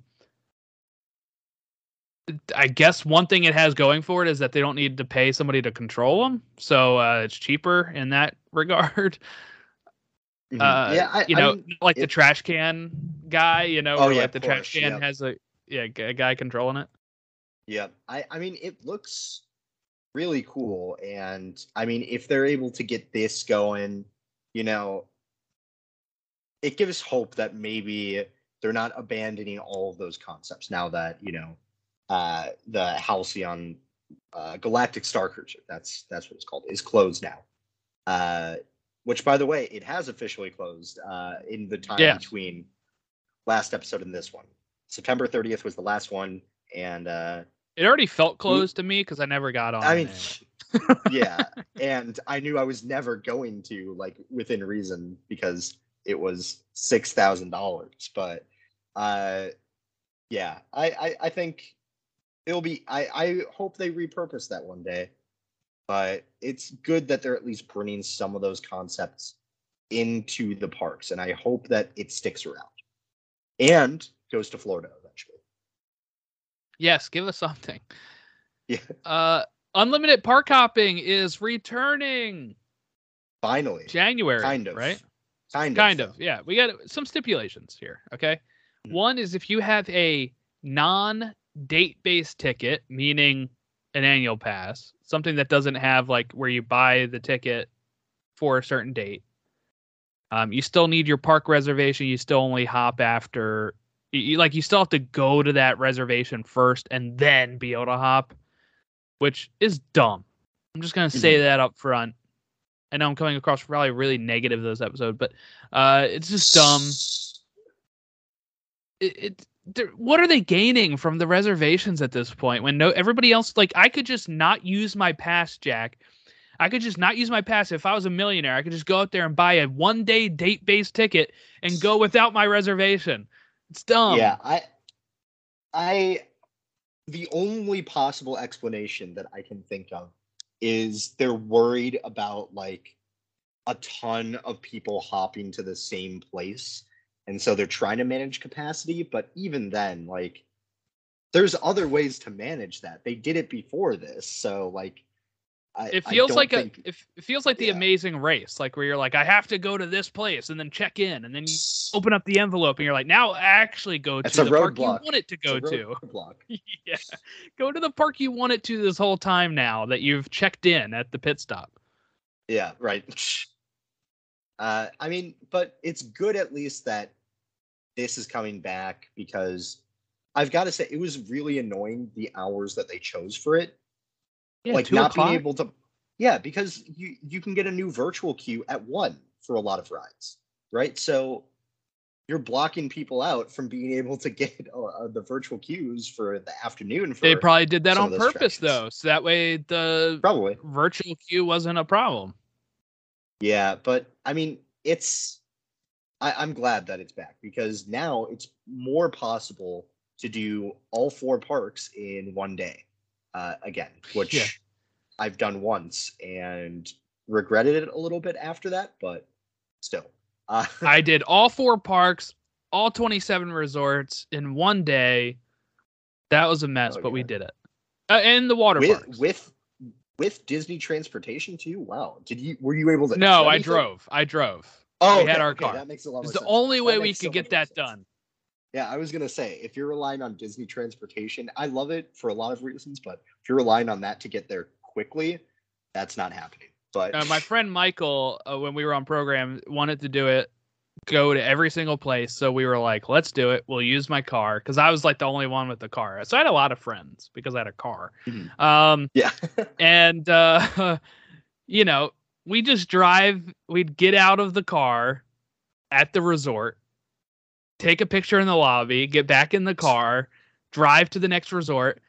I guess one thing it has going for it is that they don't need to pay somebody to control them. So uh, it's cheaper in that regard. Mhm. Uh, yeah, I, you I know, mean, like the it- trash can guy, you know, Oh, where yeah, like the trash Porsche, can yep. has a yeah a guy controlling it. Yeah, I, I mean, it looks really cool, and I mean, if they're able to get this going, you know, it gives hope that maybe they're not abandoning all of those concepts now that you know uh, the Halcyon uh, Galactic Star Cruiser, that's that's what it's called, is closed now. Uh, which, by the way, it has officially closed uh, in the time Yeah. between last episode and this one. September thirtieth was the last one, and uh, It already felt closed to me because I never got on. I mean, it. yeah, and I knew I was never going to, like, within reason, because it was six thousand dollars. But uh, Yeah, I, I, I think it'll be. I, I hope they repurpose that one day. But it's good that they're at least bringing some of those concepts into the parks, and I hope that it sticks around and goes to Florida eventually. Yes, give us something. Yeah. Uh, unlimited park hopping is returning. Finally. January, Kind of. right? Kind of. Kind of, yeah. We got some stipulations here, okay? Mm-hmm. One is if you have a non-date-based ticket, meaning an annual pass, something that doesn't have like where you buy the ticket for a certain date. Um, you still need your park reservation. You still only hop after, you, you like you still have to go to that reservation first and then be able to hop, which is dumb. I'm just gonna say Mhm. that up front. I know I'm coming across probably really negative this episode, but uh, it's just dumb. It, it what are they gaining from the reservations at this point when no everybody else, like, I could just not use my pass, Jack. I could just not use my pass. If I was a millionaire, I could just go out there and buy a one day date based ticket and go without my reservation. It's dumb. Yeah, I I the only possible explanation that I can think of is they're worried about like a ton of people hopping to the same place. And so they're trying to manage capacity, but even then, like, there's other ways to manage that. They did it before this, so like, I It I feels don't like think, a. It it feels like the yeah. Amazing Race, like where you're like, I have to go to this place and then check in, and then you open up the envelope and you're like, now actually go It's to a the park you roadblock. want it to go It's a to. roadblock. Yeah, go to the park you want it to this whole time now that you've checked in at the pit stop. Yeah, right. Uh, I mean, but it's good at least that this is coming back, because I've got to say it was really annoying the hours that they chose for it. Yeah, like two not o'clock? being able to, yeah, because you you can get a new virtual queue at one for a lot of rides, right? So you're blocking people out from being able to get uh, the virtual queues for the afternoon. For They probably did that some on of those purpose, attractions. though, so that way the Probably. virtual queue wasn't a problem. Yeah, but I mean, it's. I, I'm glad that it's back, because now it's more possible to do all four parks in one day uh, again, which Yeah. I've done once and regretted it a little bit after that, but still. Uh, I did all four parks, all twenty-seven resorts in one day. That was a mess, Oh, but we God. did it. Uh, and the water with parks. with with Disney transportation too. Wow, did you were you able to? No, do I anything? drove. I drove. Oh, we okay, had our okay, car. that makes a lot It's more the sense. only That way we makes could so get much more that sense. done. Yeah, I was gonna say, if you're relying on Disney transportation, I love it for a lot of reasons, but if you're relying on that to get there quickly, that's not happening. But Uh, my friend Michael, uh, when we were on program, wanted to do it, go to every single place. So we were like, let's do it. We'll use my car, because I was like the only one with the car. So I had a lot of friends because I had a car. Mhm. Um, yeah, and uh, you know, we just drive. We'd get out of the car at the resort, take a picture in the lobby, get back in the car, drive to the next resort,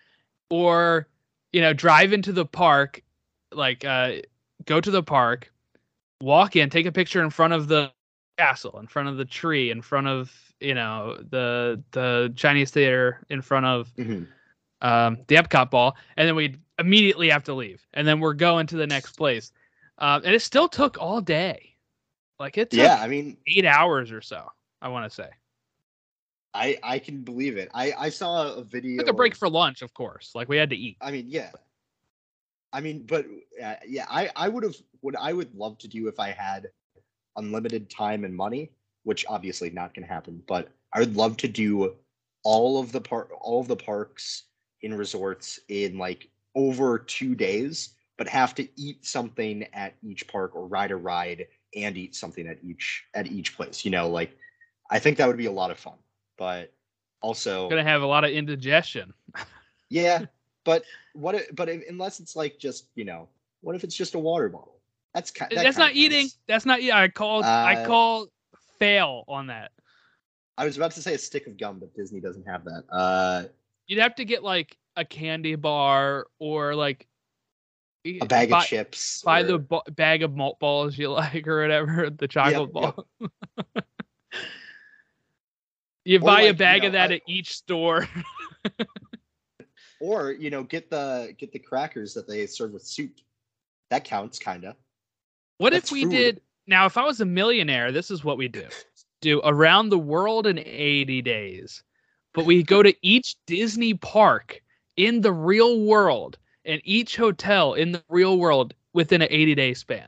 or, you know, drive into the park, like uh, go to the park, walk in, take a picture in front of the castle, in front of the tree, in front of, you know, the the Chinese theater, in front of Mhm. um, the Epcot ball, and then we'd immediately have to leave, and then we're going to the next place, um, and it still took all day. Like it took yeah. I mean, eight hours or so, I want to say. I I can believe it. I I saw a video. Took a break of- for lunch, of course. Like we had to eat. I mean, yeah. I mean, but uh, yeah, I I would have what I would love to do if I had unlimited time and money, which obviously not going to happen. But I would love to do all of the park, all of the parks in resorts in like over two days, but have to eat something at each park or ride a ride and eat something at each at each place. You know, like I think that would be a lot of fun. But also, Gonna have a lot of indigestion. yeah. But what? If, but if, unless it's like just you know, what if it's just a water bottle? That's ki- that That's kinda not eating. counts. That's not. Yeah, I called. I Uh, call fail on that. I was about to say a stick of gum, but Disney doesn't have that. Uh, You'd have to get like a candy bar or like a bag buy, of chips. buy or- the b- bag of malt balls you like or whatever, the chocolate Yep, ball. You Or buy like, a you bag of know, that I- at each store. Or, you know, get the get the crackers that they serve with soup. That counts, kind of. What That's if we food. did now? If I was a millionaire, this is what we do: do around the world in eighty days, but we go to each Disney park in the real world and each hotel in the real world within an eighty day span.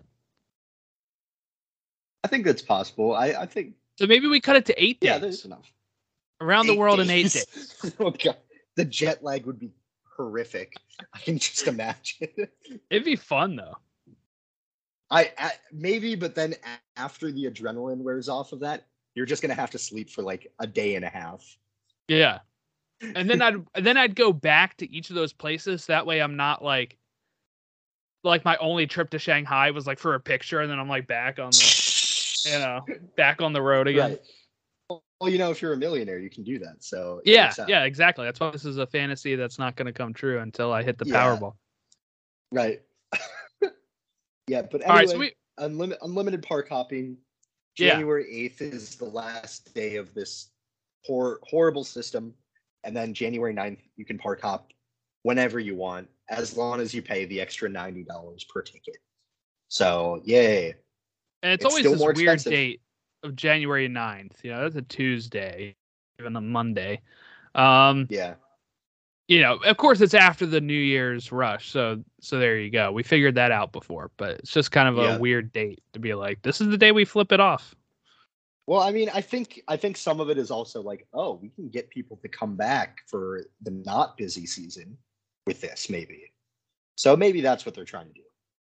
I think that's possible. I, I think, So maybe we cut it to eight yeah, days there's enough. around the Eight world in eight days. days. Oh, God. The jet lag would be horrific. I can just imagine. It'd be fun though. I, I maybe, but then a- after the adrenaline wears off of that, you're just gonna have to sleep for like a day and a half. Yeah. And then I'd and then I'd go back to each of those places. That way I'm not like like my only trip to Shanghai was like for a picture, and then I'm like back on the you know, back on the road again. Right. Well, you know, if you're a millionaire, you can do that. So it Yeah, works out. yeah, exactly. That's why this is a fantasy that's not gonna come true until I hit the Yeah. Powerball. Right. Yeah, but All anyway, right, so we unlimited unlimited park hopping. Yeah. January eighth is the last day of this hor- horrible system, and then January ninth you can park hop whenever you want, as long as you pay the extra ninety dollars per ticket. So yay! and it's, it's always still this more weird expensive. date of January ninth. You know, that's a Tuesday, even a Monday. Um Yeah, you know, of course it's after the New Year's rush, so so there you go. We figured that out before, but it's just kind of a Yeah. weird date to be like, this is the day we flip it off. well, I mean, I think I think some of it is also like, oh, we can get people to come back for the not busy season with this, maybe. So maybe that's what they're trying to do.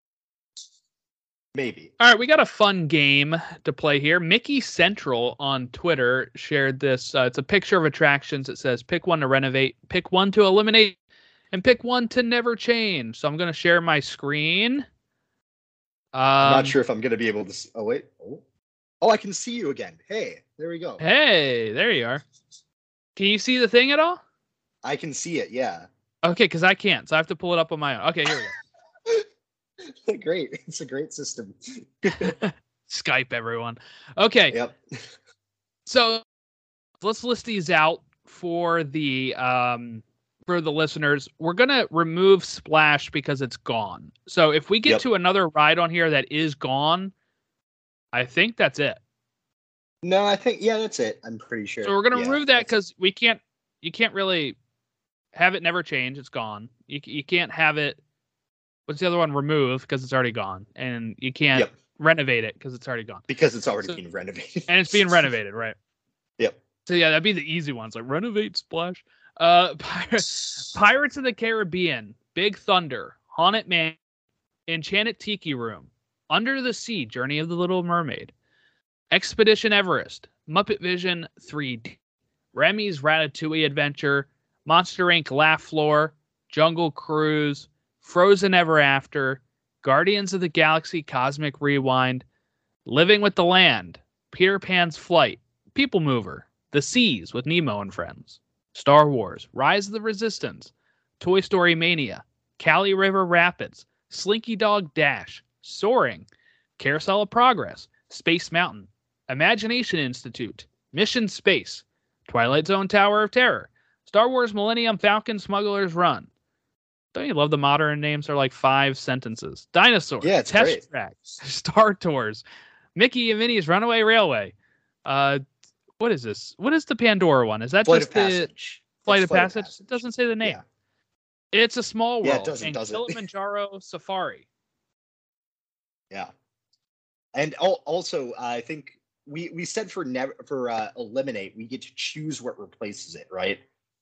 Maybe. All right, we got a fun game to play here. Mickey Central on Twitter shared this. Uh, it's a picture of attractions. It says, pick one to renovate, pick one to eliminate, and pick one to never change. So I'm going to share my screen. Um, I'm not sure if I'm gonna be able to. s- Oh wait. Oh. oh, I can see you again. Hey, there we go. Hey, there you are. Can you see the thing at all? I can see it. Yeah. Okay, because I can't, so I have to pull it up on my own. Okay, here we go. Great. It's a great system. Skype, everyone. Okay, Yep. so let's list these out for the um for the listeners. We're gonna remove Splash because it's gone. So if we get Yep. to another ride on here that is gone, I think that's it. No, I think yeah, that's it. I'm pretty sure. So we're gonna Yeah, remove that that's- because we can't. You can't really have it never change. It's gone. You you can't have it. What's the other one? Remove because it's already gone, and you can't Yep. renovate it because it's already gone, because it's already so- been renovated. and it's being renovated, right? Yep. So yeah, that'd be the easy ones like renovate Splash. Uh, Pirates, Pirates of the Caribbean, Big Thunder, Haunted Man, Enchanted Tiki Room, Under the Sea, Journey of the Little Mermaid, Expedition Everest, Muppet Vision three D, Remy's Ratatouille Adventure, Monster Incorporated. Laugh Floor, Jungle Cruise, Frozen Ever After, Guardians of the Galaxy Cosmic Rewind, Living with the Land, Peter Pan's Flight, People Mover, The Seas with Nemo and Friends, Star Wars, Rise of the Resistance, Toy Story Mania, Cali River Rapids, Slinky Dog Dash, Soaring, Carousel of Progress, Space Mountain, Imagination Institute, Mission Space, Twilight Zone Tower of Terror, Star Wars Millennium Falcon Smuggler's Run. Don't you love the modern names are like five sentences? Dinosaur, Yeah, it's Test great. Track, Star Tours, Mickey and Minnie's Runaway Railway. Uh, what is this? What is the Pandora one? Is that Flight just of the Passage. Flight It's of Passage? It doesn't say the name. Yeah. It's a small world. Yeah, it doesn't, and does it? Kilimanjaro Safari. Yeah. And al- also, uh, I think we we said for never for uh, eliminate, we get to choose what replaces it, right?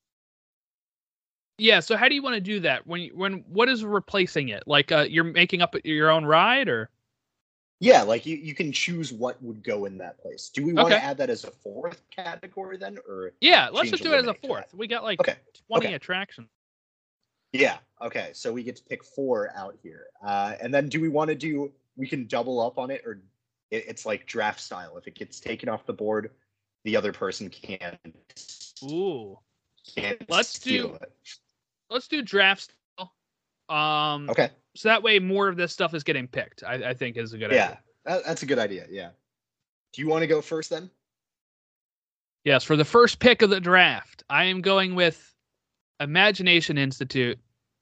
Yeah. So how do you want to do that? When you- when what is replacing it? Like uh, you're making up your own ride, or Yeah, like you, you can choose what would go in that place. Do we want to Okay. add that as a fourth category then, or yeah, let's change just do it as a eliminate to fourth. that? We got like Okay. twenty Okay. attractions. Yeah. Okay. So we get to pick four out here, uh, and then do we want to do? We can double up on it, or it, it's like draft style. If it gets taken off the board, the other person can't. Ooh. can't Let's steal do- it. Let's do draft style. Um. Okay. So that way, more of this stuff is getting picked. I, I think is a good Yeah, idea. that, that's a good idea. Yeah. Do you want to go first then? Yes, for the first pick of the draft, I am going with Imagination Institute.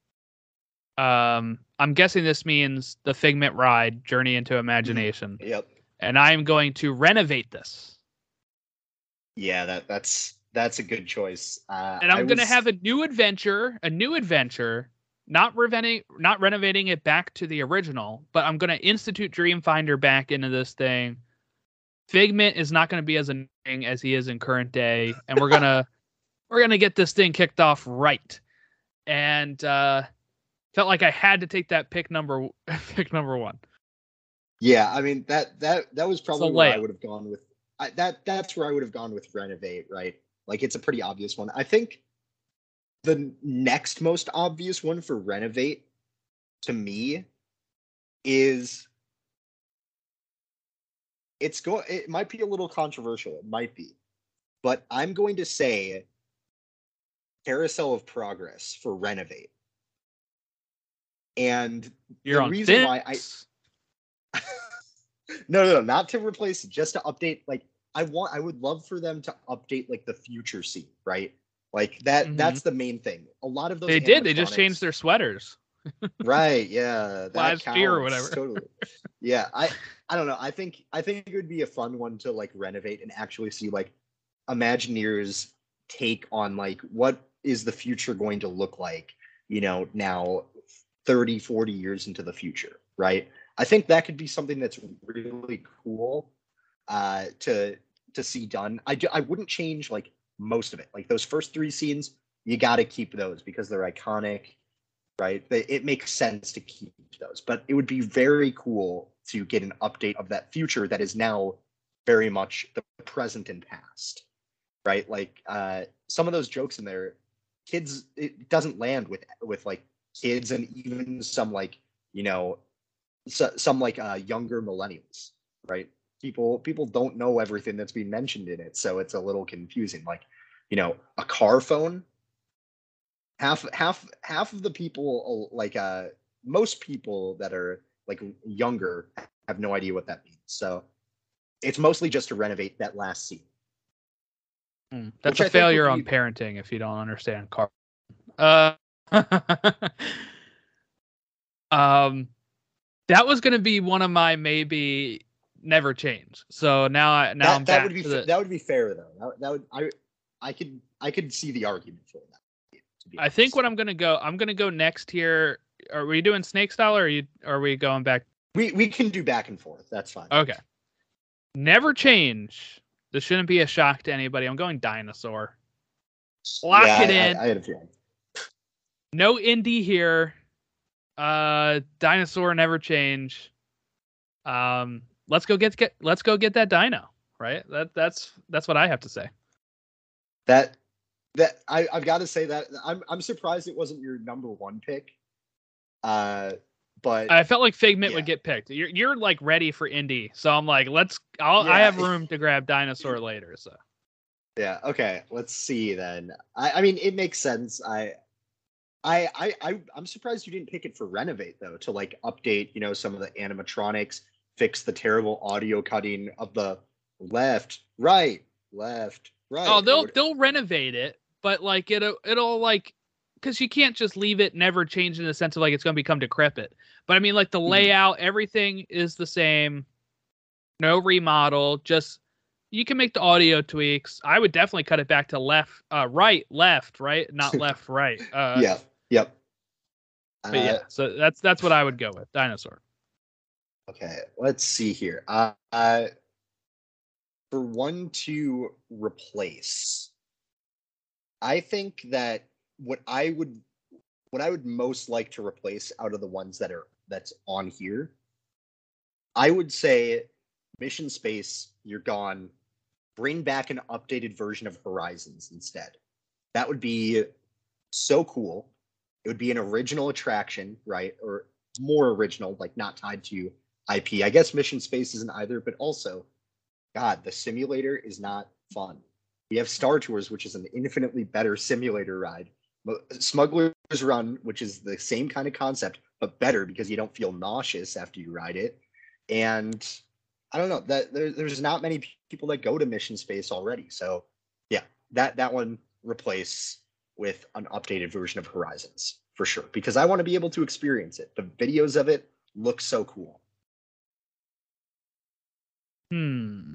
Um, I'm guessing this means the Figment ride, Journey into Imagination. Mm, yep. And I am going to renovate this. Yeah, that that's that's a good choice. Uh, and I'm I going to was- have a new adventure, a new adventure, not renovating, not renovating it back to the original, but I'm going to institute Dreamfinder back into this thing. Figment is not going to be as annoying as he is in current day, and we're gonna we're gonna get this thing kicked off right. And uh, felt like I had to take that pick number pick number one. Yeah, I mean that that that was probably It's a where I layup. would have gone with. I, that that's where I would have gone with renovate, right? Like it's a pretty obvious one. I think the next most obvious one for renovate to me is it's go. It might be a little controversial. It might be, but I'm going to say Carousel of Progress for renovate. And You're the on reason thin why I ice. no, no, no, not to replace it, just to update. Like, I want, I would love for them to update like the future scene, right? Like that. Mhm. That's the main thing. A lot of those They did. They just animatronics- changed their sweaters. right. Yeah, that Last year or counts, whatever. Totally. Yeah, I, I don't know. I think, I think it would be a fun one to like renovate and actually see like Imagineers take on like what is the future going to look like, you know, now thirty, forty years into the future, right? I think that could be something that's really cool uh, to to see done. I, do, I wouldn't change like most of it. Like those first three scenes, you got to keep those because they're iconic, right? They, it makes sense to keep those. But it would be very cool to get an update of that future that is now very much the present and past, right? Like uh, some of those jokes in there, kids, it doesn't land with with like kids and even some like, you know, so, some like uh, younger millennials, right? People people don't know everything that's being mentioned in it, so it's a little confusing. Like, you know, a car phone. Half half half of the people, like uh, most people that are like younger, have no idea what that means. So it's mostly just to renovate that last scene. Mm, That's Which I a think failure would on be- parenting if you don't understand car. Uh, um, that was going to be one of my maybe never change. So now I now I'm that that back would be to fa- the, that would be fair though. That, that would I I could I could see the argument for that. To be I think honest. what I'm going to go I'm going to go next here. Are we doing snake style or are you are we going back? we we can do back and forth. That's fine. Okay. Never change. This shouldn't be a shock to anybody. I'm going dinosaur. Lock Yeah, it I- in. I, I had a feeling. No indie here. Uh, dinosaur never change. Um, let's go get, get let's go get that dino. Right. That that's that's what I have to say. That that I I've got to say that I'm I'm surprised it wasn't your number one pick. Uh, but I felt like Figment would Yeah. get picked. You're you're like ready for indie, so I'm like, let's. I'll, I Yeah. have room to grab dinosaur later. So yeah, okay. Let's see then. I I mean, it makes sense. I. I, I, I, I'm surprised you didn't pick it for renovate though, to like update, you know, some of the animatronics, fix the terrible audio cutting of the left, right, left, right. oh, or they'll what- they'll renovate it, but like it'll it'll like because you can't just leave it never change in the sense of like it's going to become decrepit. But I mean, like the Mhm. layout, everything is the same. No remodel, just you can make the audio tweaks. I would definitely cut it back to left, uh, right, left, right, not left, right. Uh, yeah, yep. But yeah, Uh, so that's that's what I would go with. Dinosaur. Okay, let's see here. Uh, uh, for one to replace, I think that what I would what I would most like to replace out of the ones that are that's on here, I would say Mission Space, you're gone. Bring back an updated version of Horizons instead. That would be so cool. It would be an original attraction, right? Or more original, like not tied to I P. I guess Mission Space isn't either, but also, God, the simulator is not fun. We have Star Tours, which is an infinitely better simulator ride. Mo- Smuggler's Run, which is the same kind of concept, but better because you don't feel nauseous after you ride it. And I don't know that there, there's not many people that go to Mission Space already. So that that one replace with an updated version of Horizons for sure, because I want to be able to experience it. The videos of it look so cool. Hmm.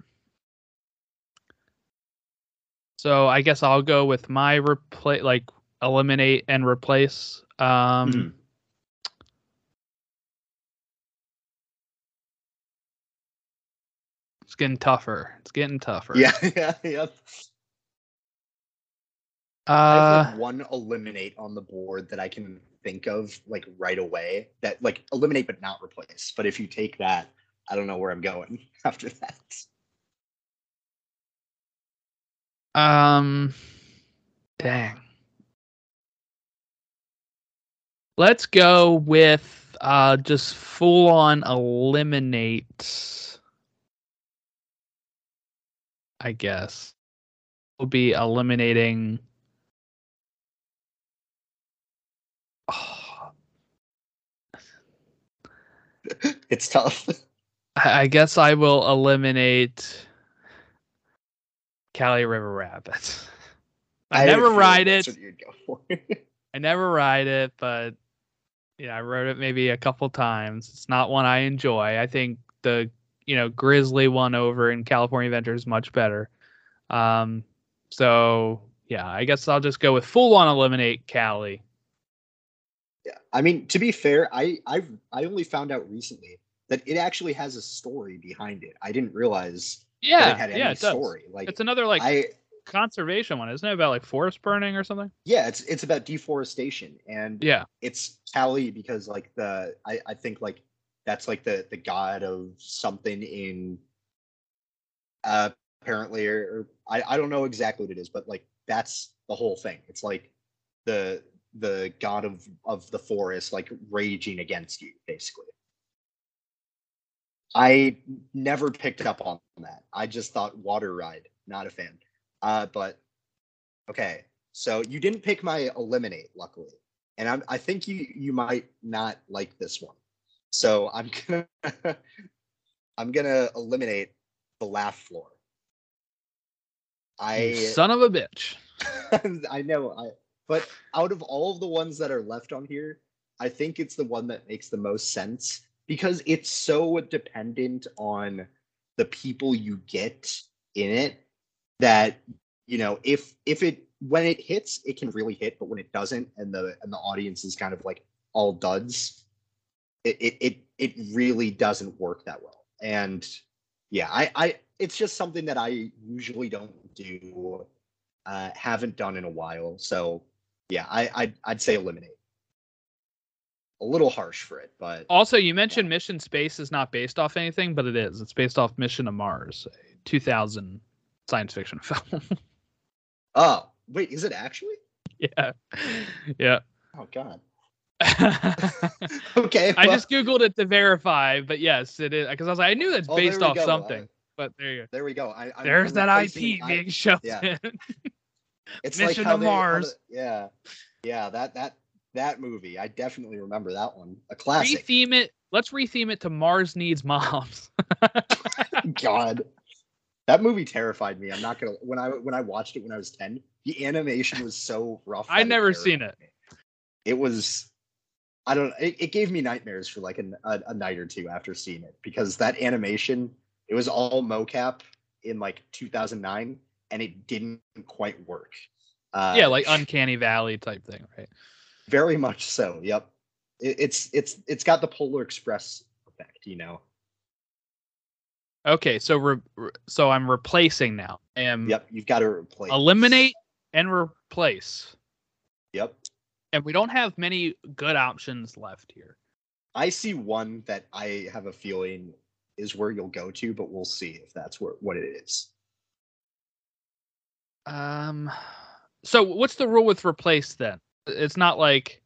So I guess I'll go with my replace, like eliminate and replace. Um, Mhm. It's getting tougher. It's getting tougher. Yeah, yeah, yeah. I have Uh, like one eliminate on the board that I can think of like right away. That like eliminate but not replace. But if you take that, I don't know where I'm going after that. um, dang. Let's go with uh just full on eliminate. I guess we'll be eliminating. Oh, It's tough. I I guess I will eliminate Cali River Rapids. I, had a never feeling ride that's it. what you'd go for. I never ride it, but yeah, I rode it maybe a couple times. It's not one I enjoy. I think the you know Grizzly one over in California Adventure is much better. Um, so yeah, I guess I'll just go with full on eliminate Cali. Yeah, I mean, to be fair, I I I only found out recently that it actually has a story behind it. I didn't realize that Yeah, it had yeah, any it does. story. Like It's another like I conservation one, isn't it? About like forest burning or something. yeah, it's it's about deforestation, and Yeah, it's Cali because like the I I think like that's like the the god of something in uh apparently or, or I I don't know exactly what it is, but like that's the whole thing. It's like the the god of of the forest like raging against you basically. I never picked up on that. I just thought water ride, not a fan. Uh, but okay, so you didn't pick my eliminate, luckily, and I'm, I think you you might not like this one. So I'm gonna I'm gonna eliminate the laugh floor. you I son of a bitch. I know I, but out of all of the ones that are left on here, I think it's the one that makes the most sense because it's so dependent on the people you get in it that you know if if it when it hits it can really hit, but when it doesn't and the and the audience is kind of like all duds, it it it, it really doesn't work that well. And yeah, I I it's just something that I usually don't do, uh, haven't done in a while. So yeah, I I'd, I'd say eliminate. A little harsh for it, but Also, you mentioned Mission Space is not based off anything, but it is. It's based off Mission to Mars, a two thousand science fiction film. oh wait, is it actually? yeah, yeah. Oh god. I Okay. Well, just googled it to verify, but yes, it is because I was like, I knew that's oh, there based we off go. something. I- but there you go. there we go. I, I'm, There's I'm that I replacing P an being shown. yeah. in. It's Mission like how to they, how Mars. the- yeah, yeah. That that that movie, I definitely remember that one. A classic. Retheme it. Let's retheme it to Mars Needs Moms. God, that movie terrified me. I'm not gonna. When I when I watched it when I was ten, the animation was so rough. I'd that never terrified seen it. me. It was. I don't. It, it gave me nightmares for like a, a, a night or two after seeing it because that animation. It was all mocap in like two thousand nine, and it didn't quite work. Uh, yeah, like Uncanny Valley type thing, right? Very much so. Yep. It, it's it's it's got the Polar Express effect, you know. Okay, so re- re- so I'm replacing now. I am Yep. You've got to replace. eliminate and replace. Yep. And we don't have many good options left here. I see one that I have a feeling is where you'll go to, but we'll see if that's where what it is. Um, so what's the rule with replace then? It's not like,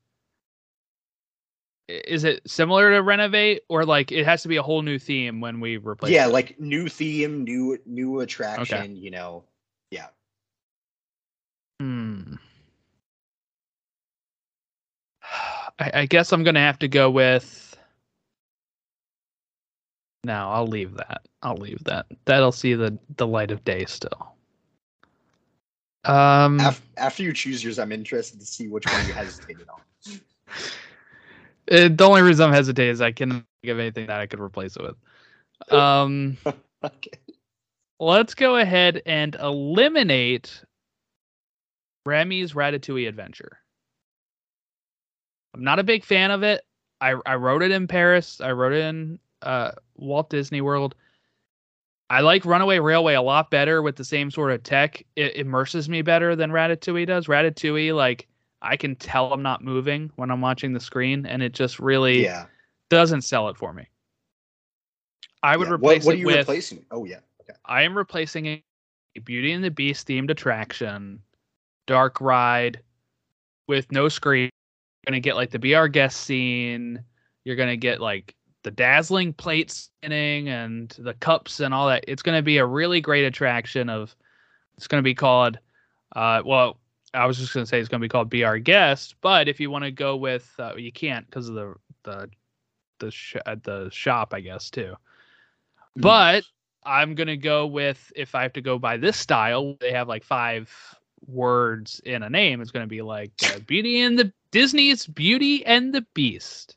is it similar to renovate or like it has to be a whole new theme when we replace? Yeah, it? like new theme, new new attraction. Okay. You know. Yeah. Hmm. I, I guess I'm gonna have to go with. No, I'll leave that. I'll leave that. That'll see the, the light of day still. Um, After, after you choose yours, I'm interested to see which one you hesitated on. it, the only reason I'm hesitating is I can't think of anything that I could replace it with. Um, Okay. let's go ahead and eliminate Remy's Ratatouille Adventure. I'm not a big fan of it. I I wrote it in Paris. I wrote it in uh, Walt Disney World. I like Runaway Railway a lot better with the same sort of tech. It immerses me better than Ratatouille does. Ratatouille, like, I can tell I'm not moving when I'm watching the screen, and it just really Yeah. doesn't sell it for me. I would Yeah. replace What, what it are you with... replacing? Oh, yeah. Okay. I am replacing a Beauty and the Beast themed attraction, dark ride, with no screen. You're going to get, like, the Be Our Guest scene. You're going to get, like, the dazzling plate spinning and the cups and all that. It's going to be a really great attraction of, it's going to be called, uh, well, I was just going to say it's going to be called Be Our Guest, but if you want to go with, uh, you can't because of the, the, the, sh- uh, the shop, I guess, too. Mhm. But I'm going to go with, if I have to go by this style, they have like five words in a name. It's going to be like uh, Beauty and the Disney's Beauty and the Beast.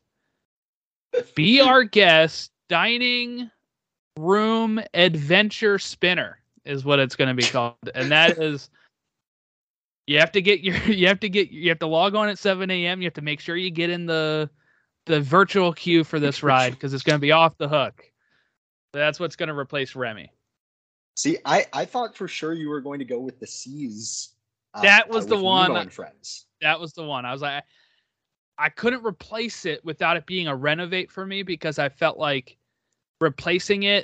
Be Our Guest Dining Room Adventure Spinner is what it's going to be called, and that is, you have to get your you have to get you have to log on at seven a.m. You have to make sure you get in the the virtual queue for this ride because it's going to be off the hook. That's what's going to replace Remy. See, I, I thought for sure you were going to go with the Seas. Uh, That was uh, the with one- Nemo and Friends. That was the one. I was like, I couldn't replace it without it being a renovate for me because I felt like replacing it,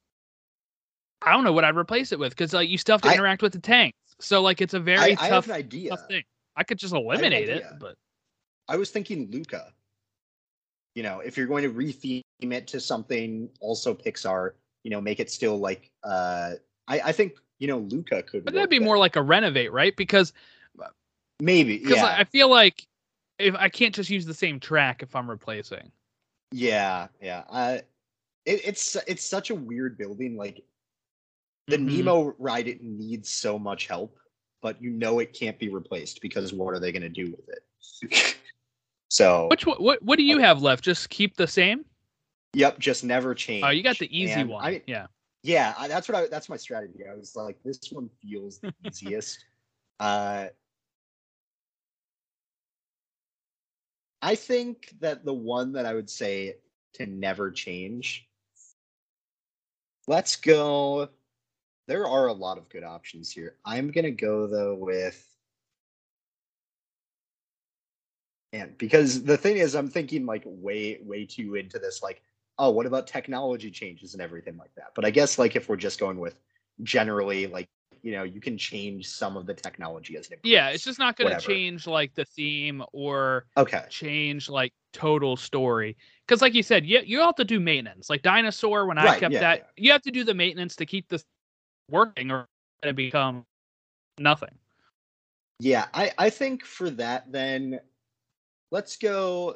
I don't know what I'd replace it with because like you still have to I- interact with the tanks. So like it's a I, very I tough, have an idea. tough thing. I could just eliminate it, idea. but I was thinking Luca. You know, if you're going to retheme it to something also Pixar, you know, make it still like uh I, I think, you know, Luca could but work that'd be there. more like a renovate, right? Because Maybe, because yeah. I feel like if I can't just use the same track if I'm replacing. Yeah, yeah. Uh, it, it's it's such a weird building. Like the Mhm. Nemo ride, it needs so much help, but you know it can't be replaced because what are they going to do with it? So, Which one- what what do you have left? Just keep the same? yep, just never change. Oh, you got the easy And one. I, yeah. yeah, I, that's what I. That's my strategy. I was like, this one feels the easiest. Uh, I think that the one that I would say to never change. Let's go. There are a lot of good options here. I'm gonna go though with, and because the thing is, I'm thinking like way, way too into this. Like, oh, what about technology changes and everything like that? But I guess like if we're just going with generally, like you know, you can change some of the technology as it improves. Yeah, it's just not going to Whatever. change like the theme or Okay. change like total story. Because like you said, you, you have to do maintenance. Like Dinosaur, when I Right, kept yeah, that, yeah. you have to do the maintenance to keep this working or it's going to become nothing. Yeah, I, I think for that then, let's go.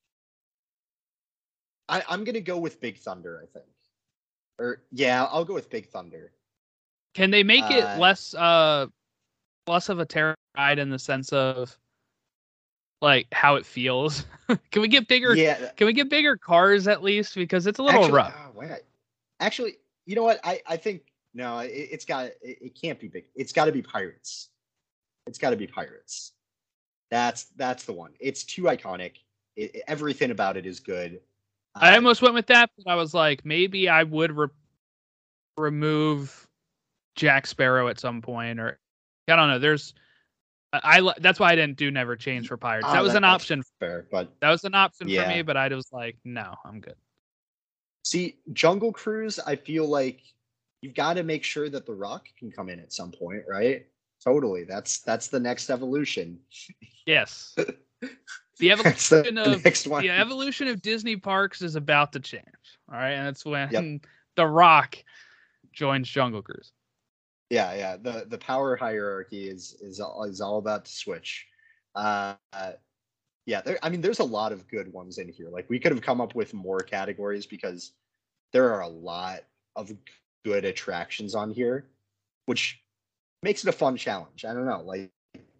I, I'm gonna go with Big Thunder, I think. Or yeah, I'll go with Big Thunder. Can they make it Uh, less uh less of a terror ride in the sense of like how it feels? Can we get bigger Yeah, can we get bigger cars at least? Because it's a little actually, rough. oh, why not? Actually, you know what? I, I think no, it, it's got it, it can't be big. It's got to be Pirates. It's got to be Pirates. That's that's the one. It's too iconic. It, it- everything about it is good. I Uh, almost went with that, but I was like, maybe I would re- remove Jack Sparrow at some point, or I don't know. There's, I, I li- that's why I didn't do Never Change for Pirates. oh, that was that- an that's option. fair, but That was an option for Yeah. me, but I was like, no, I'm good. see, Jungle Cruise, I feel like you've got to make sure that The Rock can come in at some point, right? Totally. That's that's the next evolution. Yes, the That's the evolution of next one. the evolution of Disney parks is about to change. All right, and that's when Yep. The Rock joins Jungle Cruise. Yeah, yeah. The the power hierarchy is is all, is all about to switch. Uh, uh, yeah, there. I mean, there's a lot of good ones in here. Like we could have come up with more categories because there are a lot of good attractions on here, which makes it a fun challenge. I don't know, like.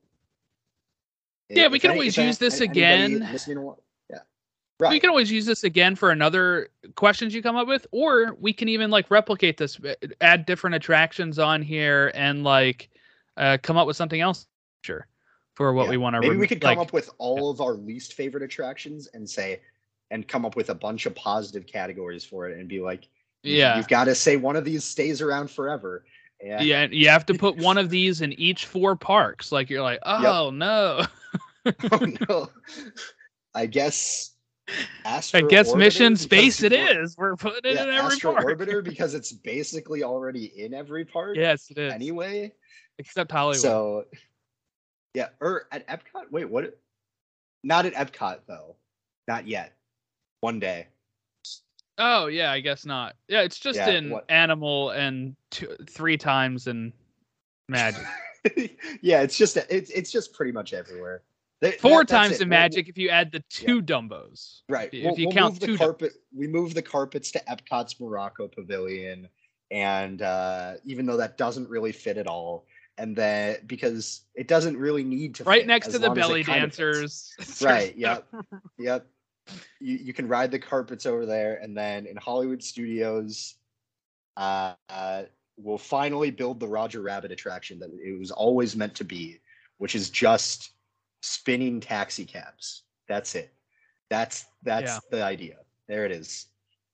Yeah, if we can any- always if use this anybody again. listening to- Yeah, right. We can always use this again for another questions you come up with, or we can even like replicate this, add different attractions on here, and like uh, come up with something else. Sure, for what Yeah. we want to. Maybe rem- we could come like, up with all of our least favorite attractions and say, and come up with a bunch of positive categories for it, and be like, you- Yeah. you've got to say one of these stays around forever. And Yeah, and you have to put one of these in each four parks. Like you're like, oh no. oh no, I guess. I Astro guess Orbiter, Mission because Space it we're- is. We're putting it Yeah, in every Astro park. Orbiter because it's basically already in every park. Yes, it is. Anyway, Except Hollywood. so yeah, or at Epcot. Wait, what? Not at Epcot though. Not yet. One day. Oh yeah, I guess not. Yeah, it's just Yeah, in what- Animal and two, three times in Magic. Yeah, it's just it's it's just pretty much everywhere. Th- Four that- that's times it. in We'll- Magic if you add the two Dumbos. Right. If We'll, you we'll count move the two carpet, we move the carpets to Epcot's Morocco Pavilion, and uh, even though that doesn't really fit at all, and then because it doesn't really need to Right fit, next as to the long as it belly kind of fits. dancers. Right. Yep. Yep. You you can ride the carpets over there, and then in Hollywood Studios, uh, uh, we'll finally build the Roger Rabbit attraction that it was always meant to be, which is just spinning taxi cabs. That's it. That's that's Yeah. the idea. There it is.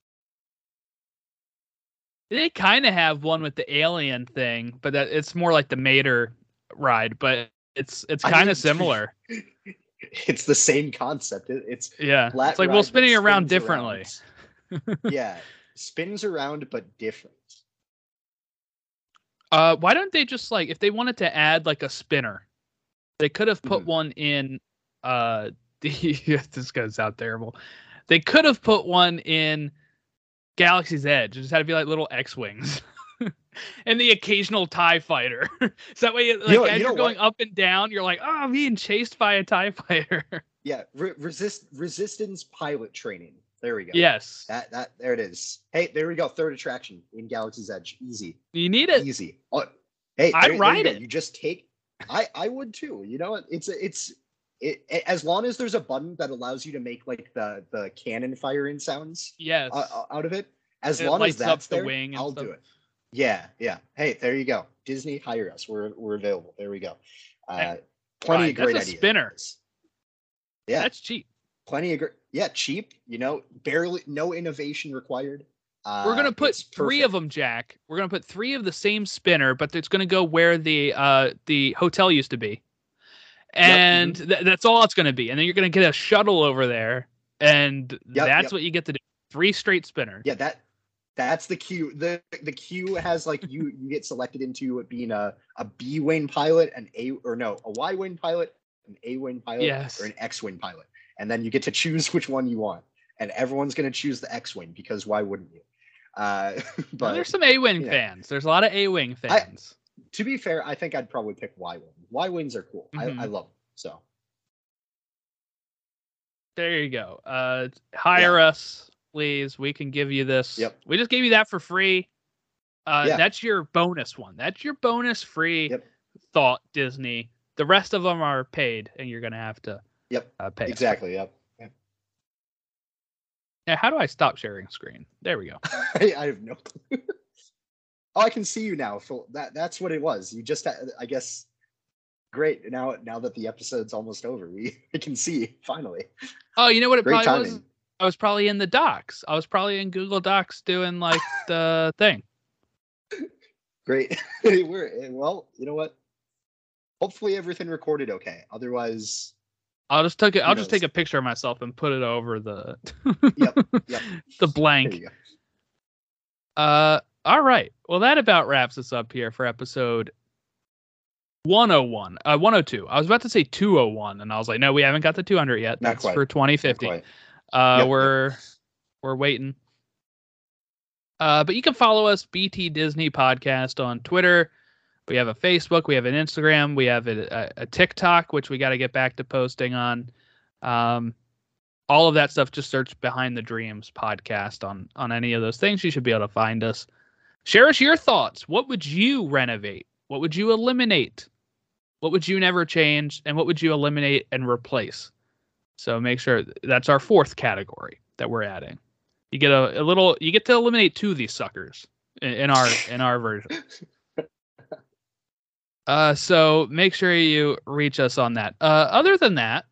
They kind of have one with the alien thing, but that it's more like the Mater ride, but it's it's I kind mean, of similar. It's the same concept. It, it's Yeah. flat It's like ride we'll that spinning it around spins differently. around. Yeah, spins around but different. Uh, why don't they just like if they wanted to add like a spinner, they could have put Mhm. one in. Uh, the this gonna sound terrible. They could have put one in Galaxy's Edge. It just had to be like little X-wings, and the occasional Tie Fighter. So that way, like know- as you you're know going what? up and down, you're like, oh, I'm being chased by a Tie Fighter. Yeah, re- resist resistance pilot training. There we go. Yes, That that there it is. Hey, there we go. Third attraction in Galaxy's Edge. Easy, you need it. easy. Oh, hey, I'd there- there you ride go. it. You just take. I I would too. You know what? It's a- it's it, it as long as there's a button that allows you to make like the the cannon firing sounds Yes. uh, out of it. As It long as lights up that's the there, wing and I'll stuff. do it. Yeah, yeah. Hey, there you go. Disney, hire us. We're we're available. There we go. Uh, Hey, plenty right, of great that's a ideas. spinner. Yeah, That's cheap. plenty of great. Yeah, cheap. You know, barely no innovation required. Uh, We're gonna put it's three perfect. of them, Jack. We're gonna put three of the same spinner, but it's gonna go where the uh the hotel used to be, and mhm. th- that's all it's gonna be. And then you're gonna get a shuttle over there, and Yep, that's yep. what you get to do. Three straight spinners. Yeah, that that's the queue. The the queue has like you you get selected into it being a a B wing pilot, an A or no a Y wing pilot, an A wing pilot, Yes. or an X wing pilot, and then you get to choose which one you want. And everyone's gonna choose the X wing because why wouldn't you? Uh, Well, but there's some A-wing you know. fans. There's a lot of A-wing I- fans. to be fair, I think I'd probably pick Y wing. Y wings are cool. Mhm. I, I love them. So There you go. Uh, hire us, please. We can give you this. Yep. We just gave you that for free. Uh, Yeah. That's your bonus one. That's your bonus free Yep. thought, Disney. The rest of them are paid, and you're gonna have to Yep. uh, pay. us. exactly. Yep. Yeah. Now, how do I stop sharing screen? There we go. I, I have no clue. Oh, I can see you now. Full, that that's what it was. You just, had- I guess. Great. Now, now that the episode's almost over, we, we can see finally. Oh, you know what it Great probably was? timing. I was probably in the docs. I was probably in Google Docs doing like the thing. Great. We're well. You know what? Hopefully everything recorded okay. Otherwise, I'll just take it. Who I'll just knows? take a picture of myself and put it over the yep, yep. the There blank. you go. Uh, all right. Well, that about wraps us up here for episode one oh one. Uh, one oh two. I was about to say two oh one, and I was like, no, we haven't got the two hundred yet. Not That's quite. for twenty Not fifty. quite. Uh, Yep, we're we're waiting. Uh, but you can follow us, B T Disney Podcast, on Twitter. We have a Facebook. We have an Instagram. We have a, a, a TikTok, which we got to get back to posting on. Um, all of that stuff. Just search Behind the Dreams Podcast on on any of those things. You should be able to find us. Share us your thoughts. What would you renovate? What would you eliminate? What would you never change? And what would you eliminate and replace? So make sure that's our fourth category that we're adding. You get a, a little, you get to eliminate two of these suckers in, in our, in our version. Uh, so make sure you reach us on that. Uh, other than that,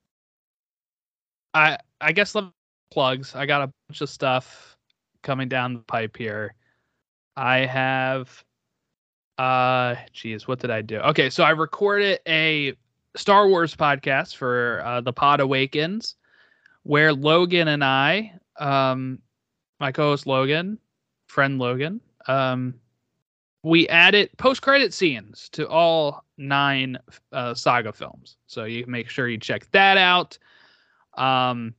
I, I guess let plugs. I got a bunch of stuff coming down the pipe here. I have, uh, geez, what did I do? Okay, so I recorded a Star Wars podcast for uh, the Pod Awakens, where Logan and I, um, my co-host Logan, friend Logan, um, we added post-credit scenes to all nine uh, saga films. So you make sure you check that out. Um,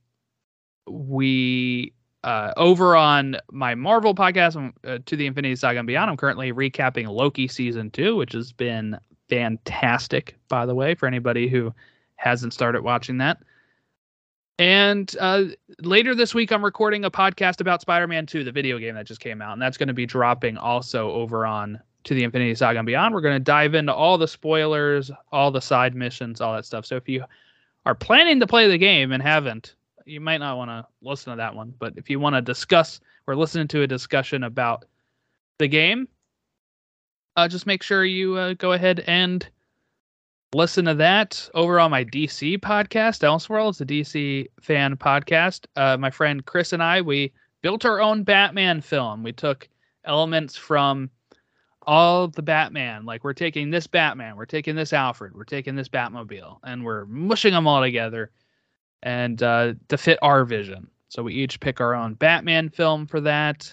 we uh, over on my Marvel podcast, uh, To the Infinity Saga and Beyond, I'm currently recapping Loki season two, which has been fantastic, by the way, for anybody who hasn't started watching that. And uh, later this week, I'm recording a podcast about Spider-Man two, the video game that just came out, and that's going to be dropping also over on To the Infinity Saga and Beyond. We're going to dive into all the spoilers, all the side missions, all that stuff. So if you are planning to play the game and haven't, you might not want to listen to that one. But if you want to discuss or listen to a discussion about the game, uh, just make sure you uh, go ahead and listen to that over on my D C podcast. Elseworld is a D C fan podcast. Uh, my friend Chris and I, we built our own Batman film. We took elements from all the Batman. Like, we're taking this Batman, we're taking this Alfred, we're taking this Batmobile, and we're mushing them all together and uh, to fit our vision. So we each pick our own Batman film for that.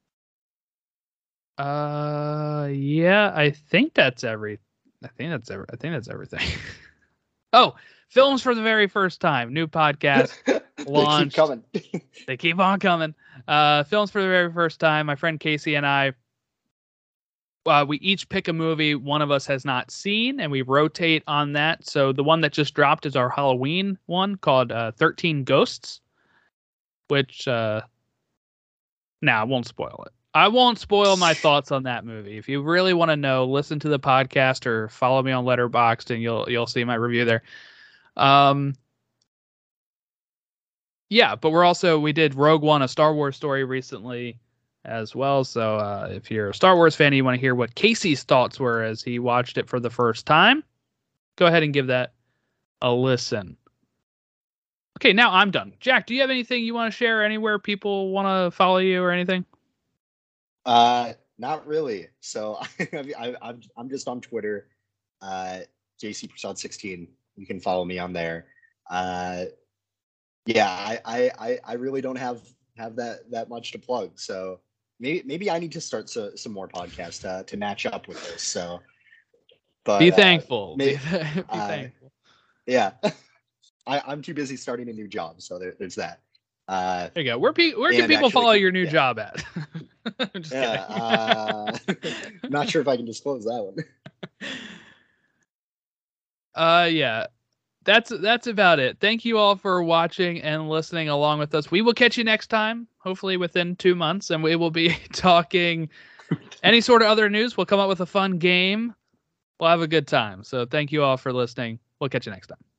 Uh, yeah, I think that's every. I think that's every. I think that's everything. Oh, films for the very first time. New podcast launched. They keep coming. They keep on coming. Uh, films for the very first time. My friend Casey and I. Uh, we each pick a movie one of us has not seen, and we rotate on that. So the one that just dropped is our Halloween one called uh, thirteen Ghosts, which, uh, nah, I won't spoil it. I won't spoil my thoughts on that movie. If you really want to know, listen to the podcast or follow me on Letterboxd, and you'll you'll see my review there. Um, yeah, but we're also, we did Rogue One, a Star Wars story recently as well. So uh, if you're a Star Wars fan and you want to hear what Casey's thoughts were as he watched it for the first time, go ahead and give that a listen. Okay, now I'm done. Jack, do you have anything you want to share anywhere people want to follow you or anything? Uh, not really. So I, I'm I'm just on Twitter, uh, J C Prasad sixteen. You can follow me on there. Uh, yeah, I, I I really don't have have that that much to plug. So maybe maybe I need to start so, some more podcasts uh, to match up with this. So, but be uh, thankful. May, be, be uh, thankful. Yeah, I, I'm too busy starting a new job. So there, there's that. Uh, there you go. Where, pe- where can people actually, follow your new yeah. job at? I'm just yeah, uh, not sure if I can disclose that one. Uh, yeah, that's that's about it. Thank you all for watching and listening along with us. We will catch you next time, hopefully within two months, and we will be talking any sort of other news. We'll come up with a fun game. We'll have a good time. So thank you all for listening. We'll catch you next time.